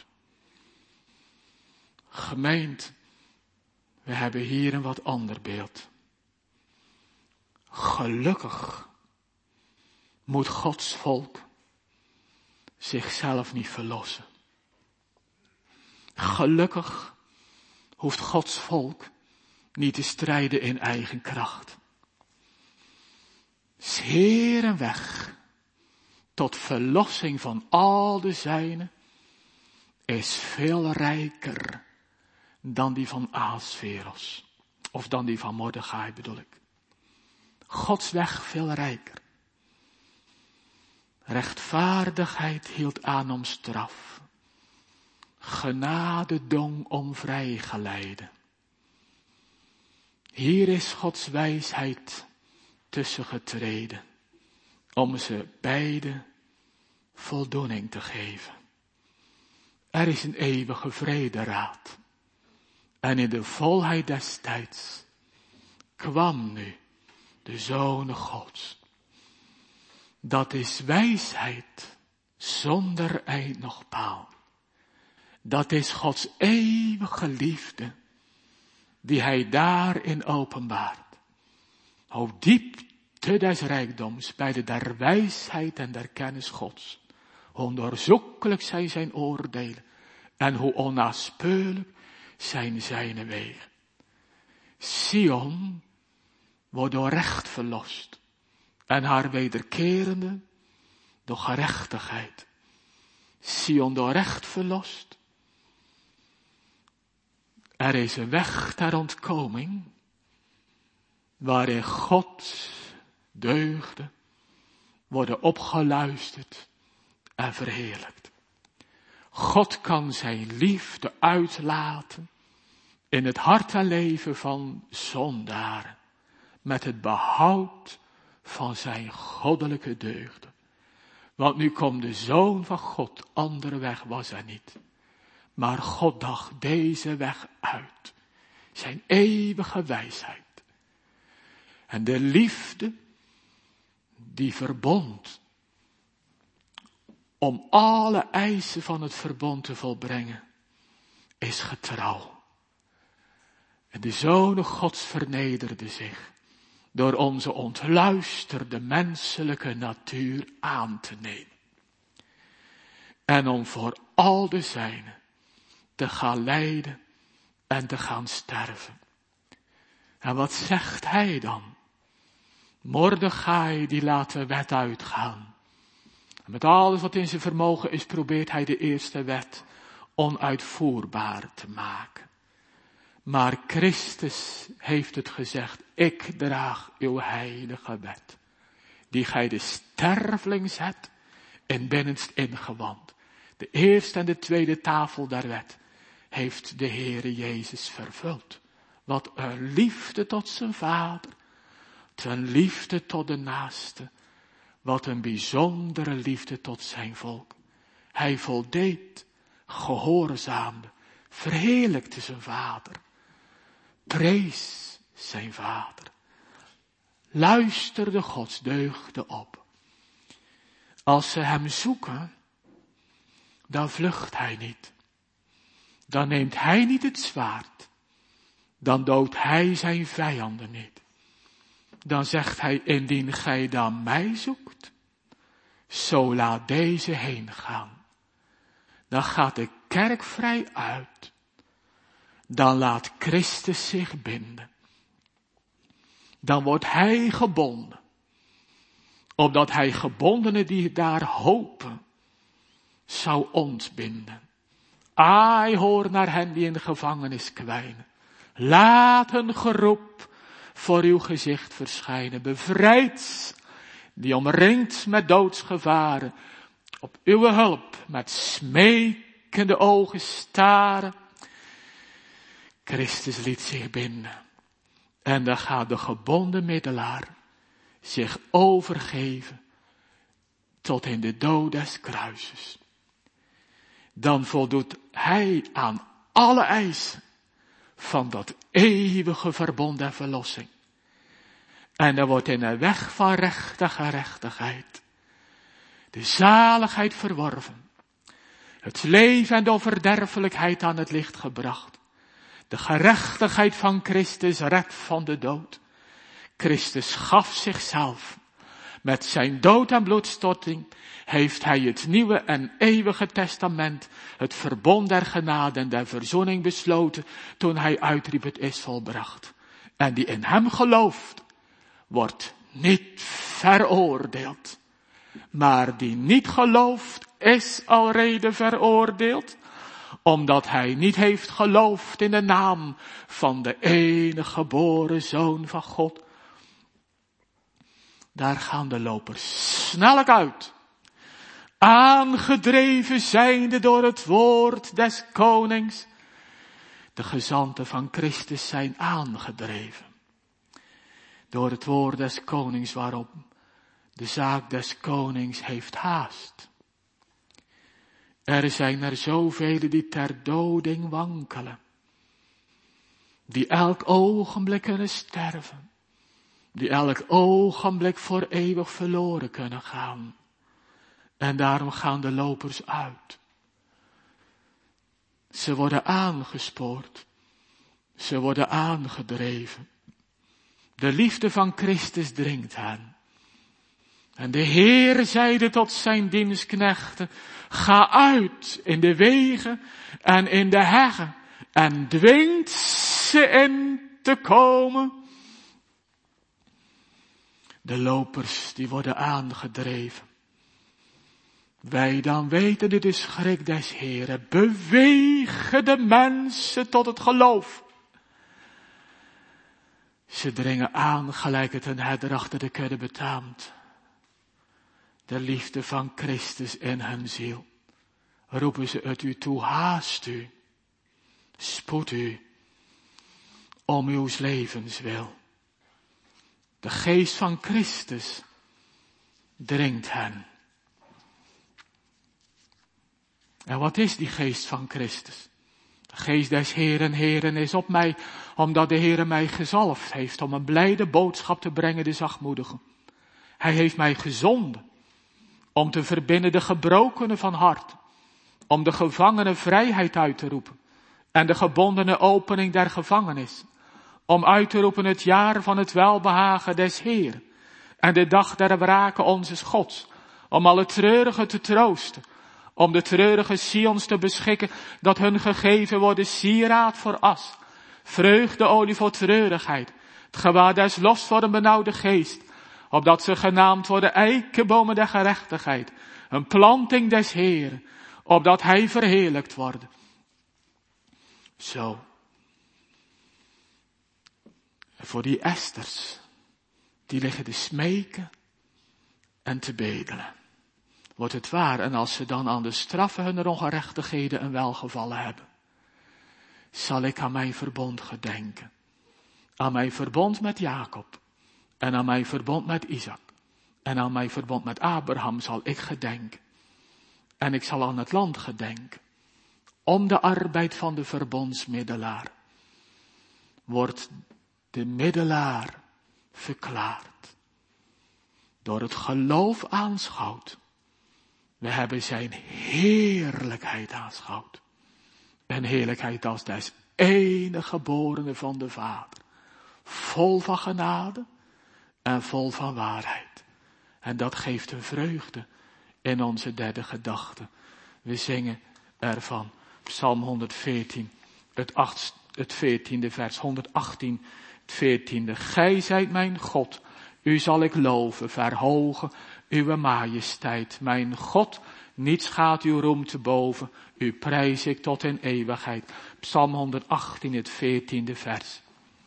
Gemeente, we hebben hier een wat ander beeld. Gelukkig moet Gods volk zichzelf niet verlossen. Gelukkig hoeft Gods volk niet te strijden in eigen kracht. 's Heeren weg tot verlossing van al de zijnen is veel rijker dan die van Ahasveros. Of dan die van Mordechai bedoel ik. Gods weg veel rijker. Rechtvaardigheid hield aan om straf. Genade dong om vrijgeleide. Hier is Gods wijsheid tussen getreden, om ze beide voldoening te geven. Er is een eeuwige vrederaad. En in de volheid des tijds kwam nu de Zoon Gods. Dat is wijsheid zonder eind nog paal. Dat is Gods eeuwige liefde, die hij daarin openbaart. Hoe diepte des rijkdoms bij de der wijsheid en der kennis Gods. Hoe ondoorzoekelijk zijn zijn oordelen en hoe onnaspeurlijk zijn zijn wegen. Sion wordt door recht verlost en haar wederkerende door gerechtigheid. Sion door recht verlost. Er is een weg ter ontkoming, waarin Gods deugden worden opgeluisterd en verheerlijkt. God kan zijn liefde uitlaten in het hart en leven van zondaren, met het behoud van zijn goddelijke deugden. Want nu komt de Zoon van God, andere weg was er niet. Maar God dacht deze weg uit, zijn eeuwige wijsheid. En de liefde die verbond, om alle eisen van het verbond te volbrengen, is getrouw. En de Zoon Gods vernederde zich door onze ontluisterde menselijke natuur aan te nemen. En om voor al de zijnen te gaan lijden en te gaan sterven. En wat zegt hij dan? Mordechai die laat de wet uitgaan. En met alles wat in zijn vermogen is, probeert hij de eerste wet onuitvoerbaar te maken. Maar Christus heeft het gezegd, ik draag uw heilige wet, die gij de sterveling zet in binnenst ingewand. De eerste en de tweede tafel der wet heeft de Heere Jezus vervuld. Wat een liefde tot zijn vader, wat een liefde tot de naaste, wat een bijzondere liefde tot zijn volk. Hij voldeed, gehoorzaamde, verheerlijkte zijn vader, prees zijn vader, luisterde Gods deugden op. Als ze hem zoeken, dan vlucht hij niet. Dan neemt hij niet het zwaard. Dan doodt hij zijn vijanden niet. Dan zegt hij, indien gij dan mij zoekt, zo laat deze heen gaan. Dan gaat de kerk vrij uit. Dan laat Christus zich binden. Dan wordt hij gebonden. Opdat hij gebondenen die daar hopen, zou ontbinden. Ai, hoor naar hen die in de gevangenis kwijnen. Laat een geroep voor uw gezicht verschijnen. Bevrijd, die omringt met doodsgevaren. Op uw hulp met smekende ogen staren. Christus liet zich binden. En dan gaat de gebonden middelaar zich overgeven tot in de dood des kruises. Dan voldoet hij aan alle eisen van dat eeuwige verbond en verlossing. En er wordt in een weg van recht en gerechtigheid de zaligheid verworven. Het leven en de onverderfelijkheid aan het licht gebracht. De gerechtigheid van Christus redt van de dood. Christus gaf zichzelf. Met zijn dood en bloedstorting heeft hij het nieuwe en eeuwige testament, het verbond der genade en der verzoening besloten, toen hij uitriep, het is volbracht. En die in hem gelooft, wordt niet veroordeeld. Maar die niet gelooft, is alrede veroordeeld, omdat hij niet heeft geloofd in de naam van de enige geboren Zoon van God. Daar gaan de lopers snellijk uit. Aangedreven zijnde door het woord des konings. De gezanten van Christus zijn aangedreven. Door het woord des konings waarop de zaak des konings heeft haast. Er zijn er zoveel die ter doding wankelen. Die elk ogenblik kunnen sterven. Die elk ogenblik voor eeuwig verloren kunnen gaan. En daarom gaan de lopers uit. Ze worden aangespoord. Ze worden aangedreven. De liefde van Christus dringt hen. En de Heer zeide tot zijn dienstknechten, ga uit in de wegen en in de heggen en dwingt ze in te komen. De lopers die worden aangedreven. Wij dan weten de schrik des Heeren, bewegen de mensen tot het geloof. Ze dringen aan gelijk het een herder achter de kudde betaamt. De liefde van Christus in hun ziel. Roepen ze het u toe, haast u. Spoed u. Om uw levens wil. De geest van Christus dringt hen. En wat is die geest van Christus? De geest des Heeren is op mij, omdat de Heere mij gezalfd heeft om een blijde boodschap te brengen de zachtmoedigen. Hij heeft mij gezonden om te verbinden de gebrokenen van hart, om de gevangenen vrijheid uit te roepen en de gebondenen opening der gevangenis, om uit te roepen het jaar van het welbehagen des Heeren en de dag der wrake onzes Gods, om alle treurigen te troosten, om de treurige Sions te beschikken, dat hun gegeven worden sieraad voor as, vreugdeolie voor treurigheid, het gewaad des lofs voor een benauwde geest, opdat ze genaamd worden eikenbomen der gerechtigheid, een planting des Heeren, opdat hij verheerlijkt wordt. Zo. Voor die Esters, die liggen te smeken en te bedelen. Wordt het waar, en als ze dan aan de straffen hunner ongerechtigheden een welgevallen hebben, zal ik aan mijn verbond gedenken. Aan mijn verbond met Jacob. En aan mijn verbond met Isaac. En aan mijn verbond met Abraham zal ik gedenken. En ik zal aan het land gedenken. Om de arbeid van de verbondsmiddelaar. Wordt de middelaar verklaard. Door het geloof aanschouwd. We hebben zijn heerlijkheid aanschouwd. Een heerlijkheid als des enige geborene van de Vader. Vol van genade en vol van waarheid. En dat geeft een vreugde in onze derde gedachte. We zingen ervan. Psalm 114, het 14e vers, 118, het 14e. Gij zijt mijn God, u zal ik loven, verhogen, uw majesteit. Mijn God, niets gaat uw roem te boven, u prijs ik tot in eeuwigheid. Psalm 118, het 14e vers.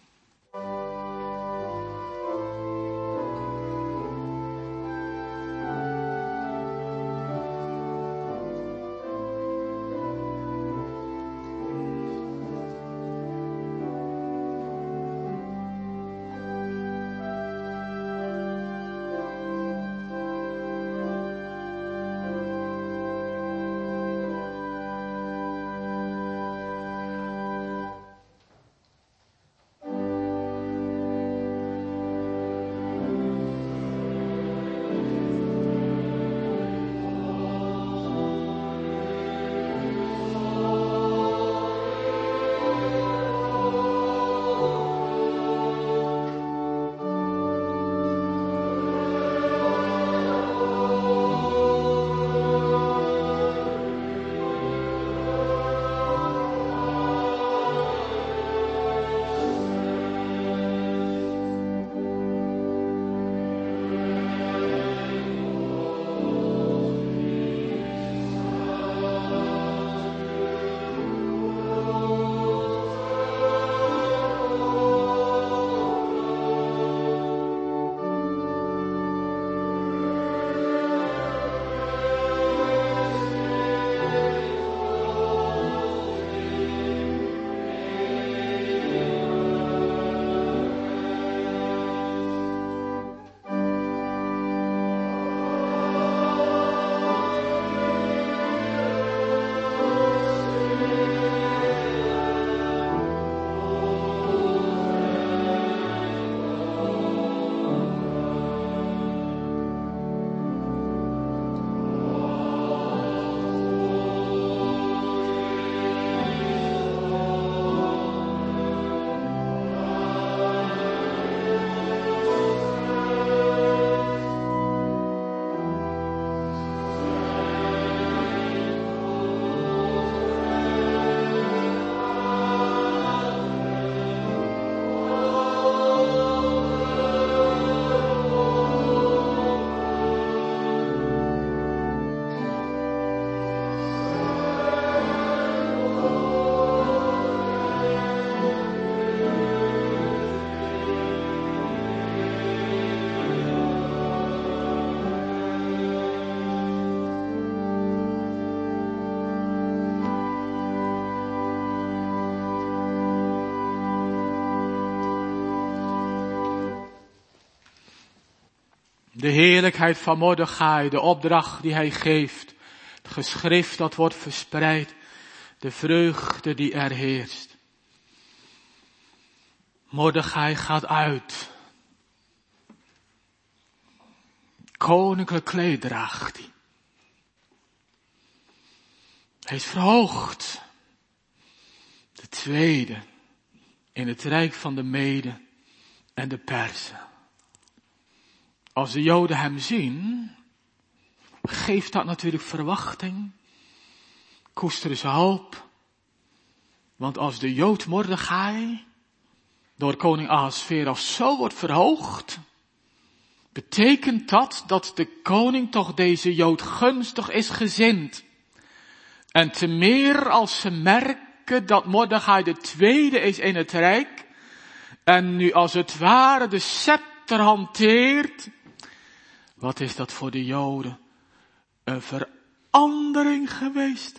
De heerlijkheid van Mordechai, de opdracht die hij geeft. Het geschrift dat wordt verspreid. De vreugde die er heerst. Mordechai gaat uit. koninklijk kleed draagt hij. Hij is verhoogd. De tweede in het rijk van de Meden en de Perzen. Als de Joden hem zien, geeft dat natuurlijk verwachting. Koesteren ze hoop. Want als de Jood Mordechai door koning Ahasveros zo wordt verhoogd, betekent dat de koning toch deze Jood gunstig is gezind. En te meer als ze merken dat Mordechai de tweede is in het rijk, en nu als het ware de scepter hanteert, wat is dat voor de Joden? Een verandering geweest.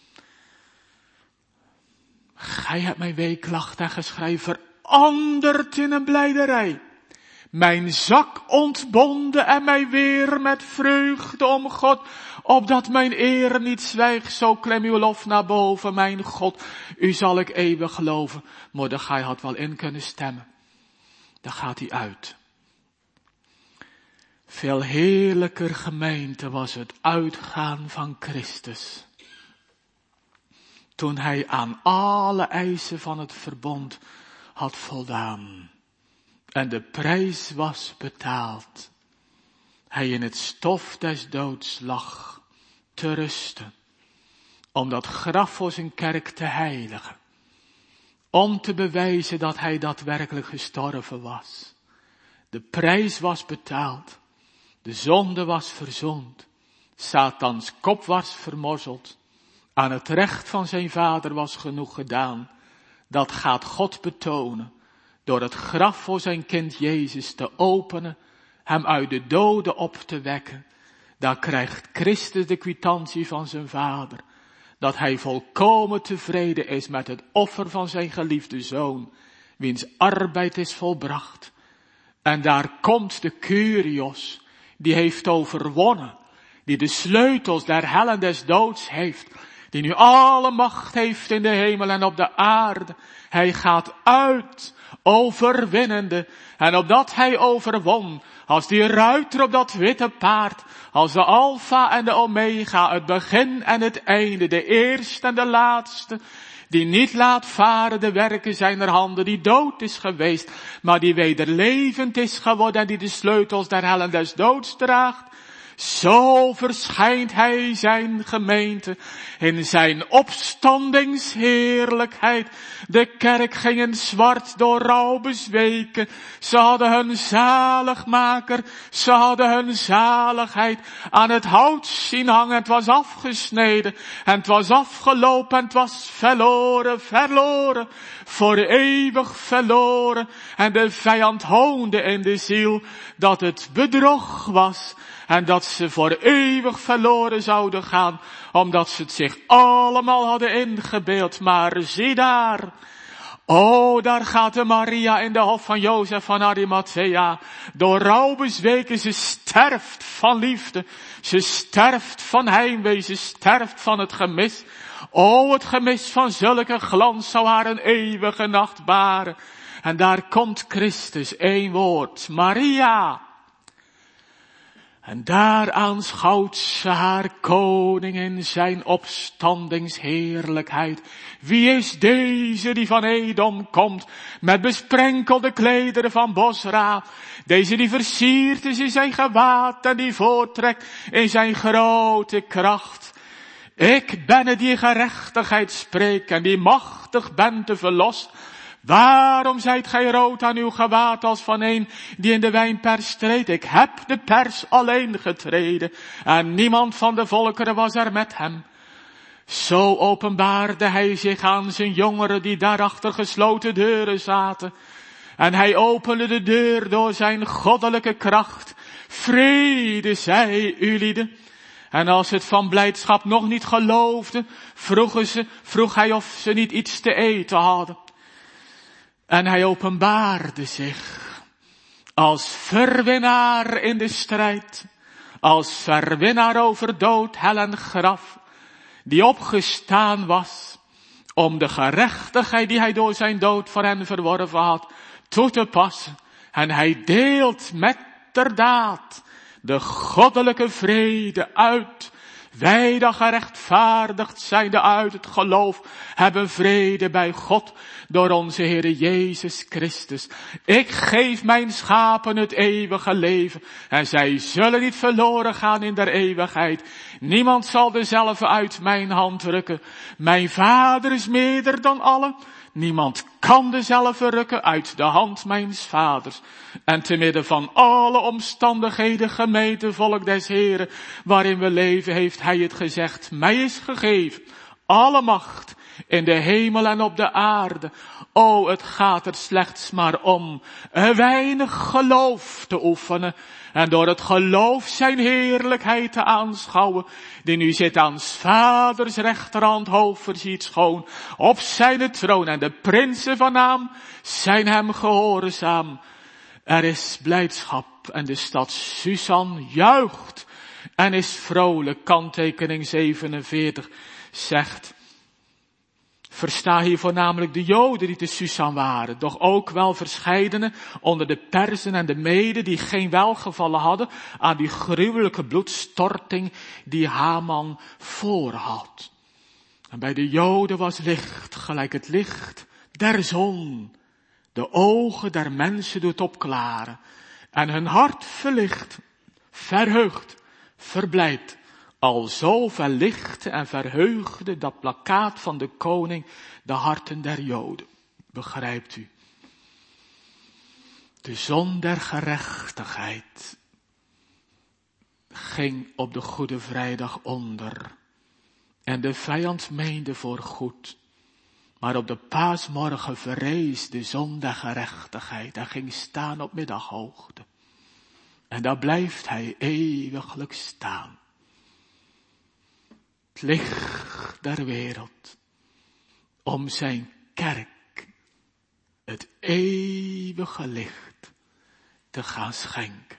Gij hebt mijn weeklacht en geschrei veranderd in een blijderij. Mijn zak ontbonden en mij weer met vreugde om God, opdat mijn eer niet zwijgt, zo klem uw lof naar boven, mijn God. U zal ik eeuwig geloven. Mordechai had wel in kunnen stemmen. Daar gaat hij uit. Veel heerlijker gemeente was het uitgaan van Christus. Toen hij aan alle eisen van het verbond had voldaan. En de prijs was betaald. Hij in het stof des doods lag te rusten. Om dat graf voor zijn kerk te heiligen. Om te bewijzen dat hij daadwerkelijk gestorven was. De prijs was betaald. De zonde was verzoend. Satans kop was vermorzeld. Aan het recht van zijn vader was genoeg gedaan. Dat gaat God betonen. Door het graf voor zijn kind Jezus te openen. Hem uit de doden op te wekken. Daar krijgt Christus de kwitantie van zijn vader. Dat hij volkomen tevreden is met het offer van zijn geliefde zoon. Wiens arbeid is volbracht. En daar komt de Kyrios. Die heeft overwonnen. Die de sleutels der hel en des doods heeft. Die nu alle macht heeft in de hemel en op de aarde. Hij gaat uit, overwinnende. En opdat hij overwon, als die ruiter op dat witte paard, als de Alpha en de Omega, het begin en het einde, de eerste en de laatste, die niet laat varen de werken zijner handen, die dood is geweest, maar die wederlevend is geworden en die de sleutels der hel en des doods draagt. Zo verschijnt hij zijn gemeente in zijn opstandingsheerlijkheid. De kerk ging in zwart door rouw bezweken. Ze hadden hun zaligmaker, ze hadden hun zaligheid aan het hout zien hangen. Het was afgesneden en het was afgelopen en het was verloren, voor eeuwig verloren. En de vijand hoonde in de ziel dat het bedrog was. En dat ze voor eeuwig verloren zouden gaan. Omdat ze het zich allemaal hadden ingebeeld. Maar zie daar. Oh, daar gaat de Maria in de hof van Jozef van Arimathea. Door rouw bezweken, ze sterft van liefde. Ze sterft van heimwee, ze sterft van het gemis. Oh, het gemis van zulke glans zou haar een eeuwige nacht baren. En daar komt Christus, één woord. Maria. En daar aanschouwt ze haar koning in zijn opstandingsheerlijkheid. Wie is deze die van Edom komt, met besprenkelde klederen van Bosra? Deze die versierd is in zijn gewaad en die voorttrekt in zijn grote kracht. Ik ben het die gerechtigheid spreekt en die machtig bent te verlossen. Waarom zijt gij rood aan uw gewaad als van een die in de wijnpers treedt? Ik heb de pers alleen getreden en niemand van de volkeren was er met hem. Zo openbaarde hij zich aan zijn jongeren die daar achter gesloten deuren zaten. En hij opende de deur door zijn goddelijke kracht. Vrede zij ulieden. En als het van blijdschap nog niet geloofde, vroeg hij of ze niet iets te eten hadden. En hij openbaarde zich als verwinnaar in de strijd, als verwinnaar over dood, hel en graf, die opgestaan was om de gerechtigheid die hij door zijn dood voor hen verworven had, toe te passen. En hij deelt metterdaad de goddelijke vrede uit. Wij dat gerechtvaardigd zijnde uit het geloof hebben vrede bij God door onze Heere Jezus Christus. Ik geef mijn schapen het eeuwige leven en zij zullen niet verloren gaan in der eeuwigheid. Niemand zal dezelfde uit mijn hand rukken. Mijn Vader is meerder dan allen. Niemand kan dezelfde rukken uit de hand mijns vaders. En te midden van alle omstandigheden, gemeente, volk des Heren, waarin we leven, heeft hij het gezegd. Mij is gegeven alle macht in de hemel en op de aarde. O, het gaat er slechts maar om een weinig geloof te oefenen. En door het geloof zijn heerlijkheid te aanschouwen, die nu zit aan 's vaders rechterhand, hoofd verziet schoon, op zijn troon. En de prinsen van naam zijn hem gehoorzaam. Er is blijdschap en de stad Susan juicht en is vrolijk. Kanttekening 47 zegt, versta hier voornamelijk de Joden die te Susan waren, doch ook wel verscheidene onder de Perzen en de Meden die geen welgevallen hadden aan die gruwelijke bloedstorting die Haman voorhad. En bij de Joden was licht, gelijk het licht der zon, de ogen der mensen doet opklaren en hun hart verlicht, verheugt, verblijd. Al zo verlichtte en verheugde dat plakkaat van de koning de harten der Joden. Begrijpt u? De zon der gerechtigheid ging op de Goede Vrijdag onder. En de vijand meende voor goed. Maar op de paasmorgen verrees de zon der gerechtigheid en ging staan op middaghoogte. En daar blijft hij eeuwiglijk staan. Het licht der wereld, om zijn kerk het eeuwige licht te gaan schenken.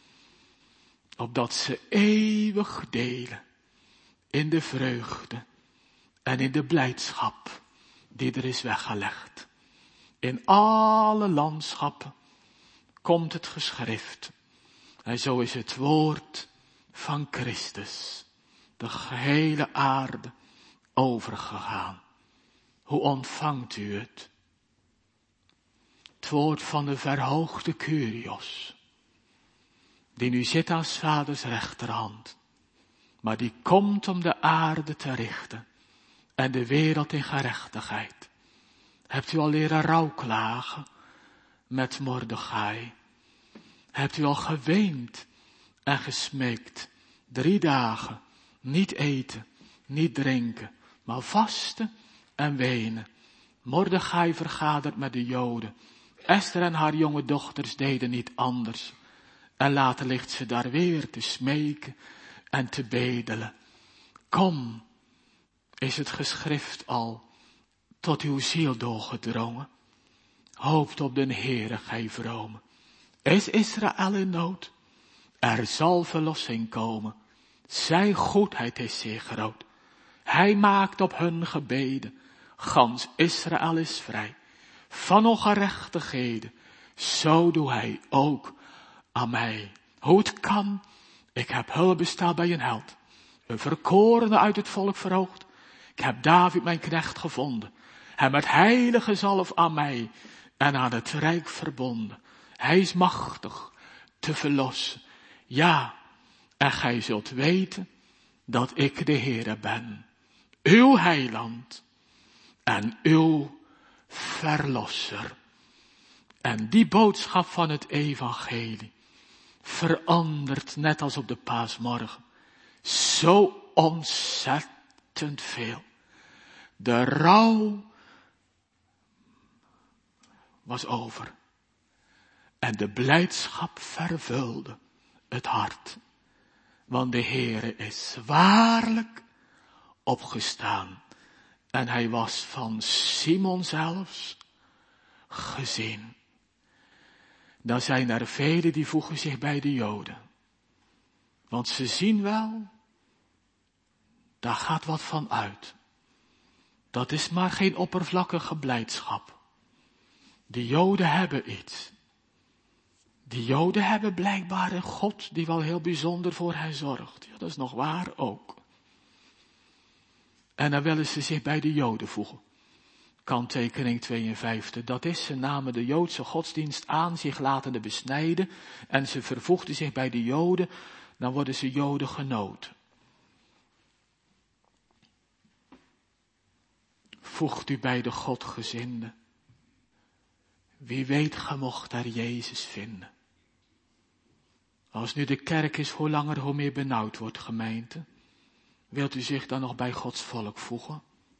Opdat ze eeuwig delen in de vreugde en in de blijdschap die er is weggelegd. In alle landschappen komt het geschrift. En zo is het woord van Christus de gehele aarde overgegaan. Hoe ontvangt u het? Het woord van de verhoogde Kyrios, die nu zit aan 's vaders rechterhand, maar die komt om de aarde te richten en de wereld in gerechtigheid. Hebt u al leren rouwklagen met Mordechai? Hebt u al geweend en gesmeekt 3 dagen? Niet eten, niet drinken, maar vasten en wenen. Mordechai vergadert met de Joden. Esther en haar jonge dochters deden niet anders. En later ligt ze daar weer te smeken en te bedelen. Kom, is het geschrift al tot uw ziel doorgedrongen. Hoopt op den Heere, gij vrome. Is Israël in nood? Er zal verlossing komen. Zijn goedheid is zeer groot. Hij maakt op hun gebeden. Gans Israël is vrij. Van ongerechtigheden. Zo doet hij ook aan mij. Hoe het kan. Ik heb hulp bestaan bij een held. Een verkorene uit het volk verhoogd. Ik heb David mijn knecht gevonden. Hem met heilige zalf aan mij en aan het rijk verbonden. Hij is machtig te verlossen. Ja, en gij zult weten dat ik de Heere ben. Uw heiland en uw verlosser. En die boodschap van het evangelie verandert net als op de paasmorgen zo ontzettend veel. De rouw was over. En de blijdschap vervulde het hart. Want de Heere is waarlijk opgestaan. En hij was van Simon zelfs gezien. Dan zijn er velen die voegen zich bij de Joden. Want ze zien wel, daar gaat wat van uit. Dat is maar geen oppervlakkige blijdschap. De Joden hebben iets. Die Joden hebben blijkbaar een God die wel heel bijzonder voor hen zorgt. Ja, dat is nog waar ook. En dan willen ze zich bij de Joden voegen. Kanttekening 52. Dat is, ze namen de Joodse godsdienst aan, zich latende besnijden. En ze vervoegden zich bij de Joden. Dan worden ze Joden genoten. Voegt u bij de Godgezinde. Wie weet, ge mocht daar Jezus vinden. Als nu de kerk is, hoe langer hoe meer benauwd wordt, gemeente. Wilt u zich dan nog bij Gods volk voegen?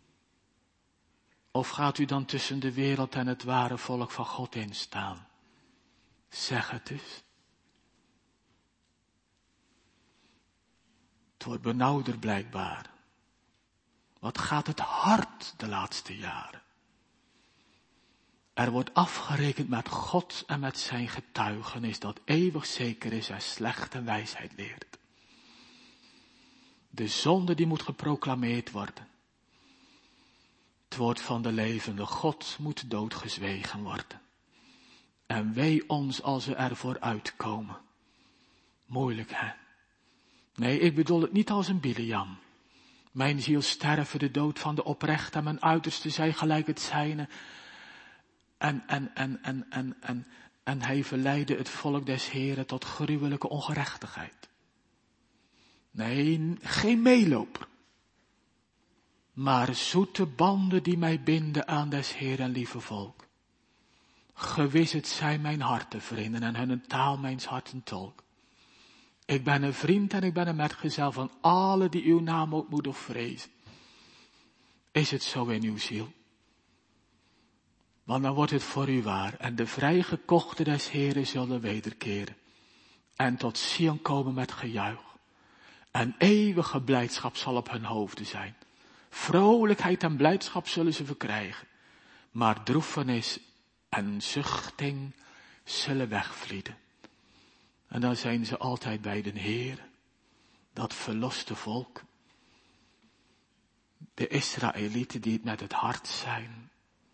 Of gaat u dan tussen de wereld en het ware volk van God instaan? Zeg het eens. Het wordt benauwder blijkbaar. Wat gaat het hard de laatste jaren? Er wordt afgerekend met God en met zijn getuigenis dat eeuwig zeker is en slechte wijsheid leert. De zonde die moet geproclameerd worden. Het woord van de levende God moet doodgezwegen worden. En wee ons als we ervoor uitkomen. Moeilijk, hè? Nee, ik bedoel het niet als een Biliam. Mijn ziel sterven de dood van de oprechte en mijn uiterste zij gelijk het zijne. En hij verleidde het volk des Heren tot gruwelijke ongerechtigheid. Nee, geen meeloper. Maar zoete banden die mij binden aan des Heren lieve volk. Gewis het zijn mijn hartenvrienden en hun taal mijns harten tolk. Ik ben een vriend en ik ben een metgezel van alle die uw naam ook moet of vrezen. Is het zo in uw ziel? Want dan wordt het voor u waar en de vrijgekochten des Heren zullen wederkeren. En tot Sion komen met gejuich. En eeuwige blijdschap zal op hun hoofden zijn. Vrolijkheid en blijdschap zullen ze verkrijgen. Maar droefenis en zuchting zullen wegvlieden. En dan zijn ze altijd bij den Heer, dat verloste volk. De Israëlieten die het met het hart zijn.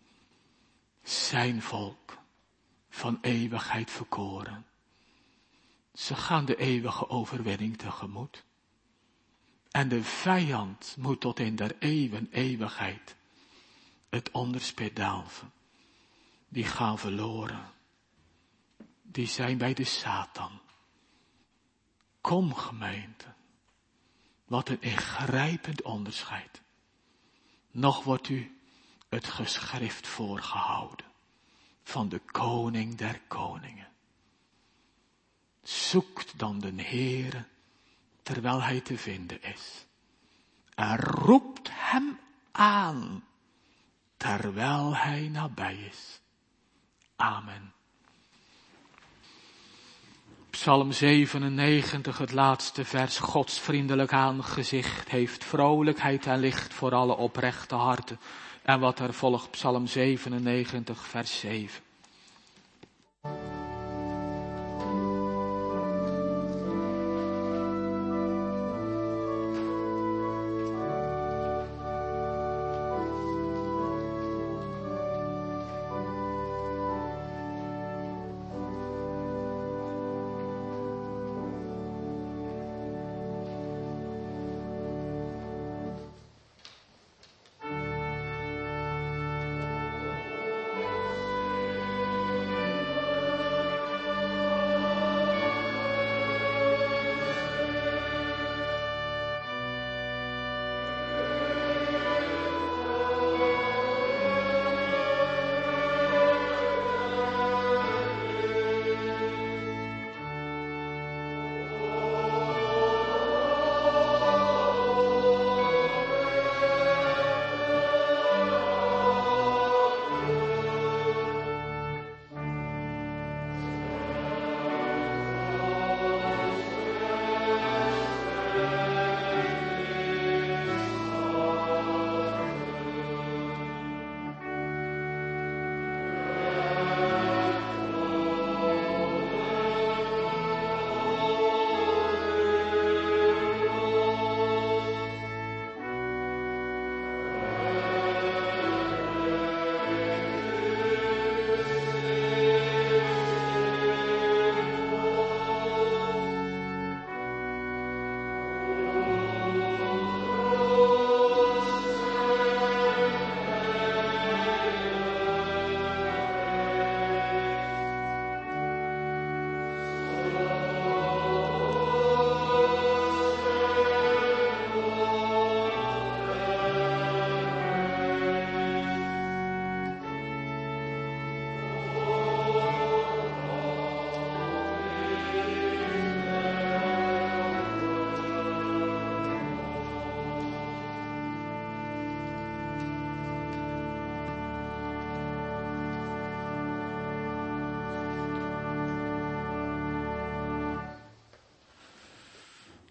Zijn volk, van eeuwigheid verkoren. Ze gaan de eeuwige overwinning tegemoet. En de vijand moet tot in der eeuwen eeuwigheid het onderspit delven. Die gaan verloren. Die zijn bij de Satan. Kom gemeente. Wat een ingrijpend onderscheid. Nog wordt u het geschrift voorgehouden. Van de koning der koningen. Zoekt dan de Heere terwijl hij te vinden is. En roept hem aan terwijl hij nabij is. Amen. Psalm 97, het laatste vers. Gods vriendelijk aangezicht heeft vrolijkheid en licht voor alle oprechte harten. En wat er volgt, Psalm 97, vers 7.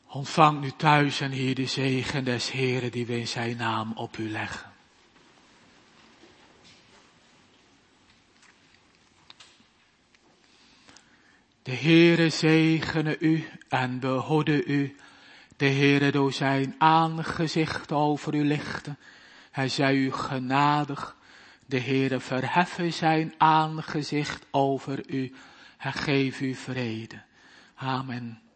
Ontvang nu thuis en hier de zegen des Heren die we in zijn naam op u leggen. De Heere zegene u en behoede u. De Heere door zijn aangezicht over u lichten. Hij zij u genadig. De Heere verheffen zijn aangezicht over u. Hij geef u vrede. Amen.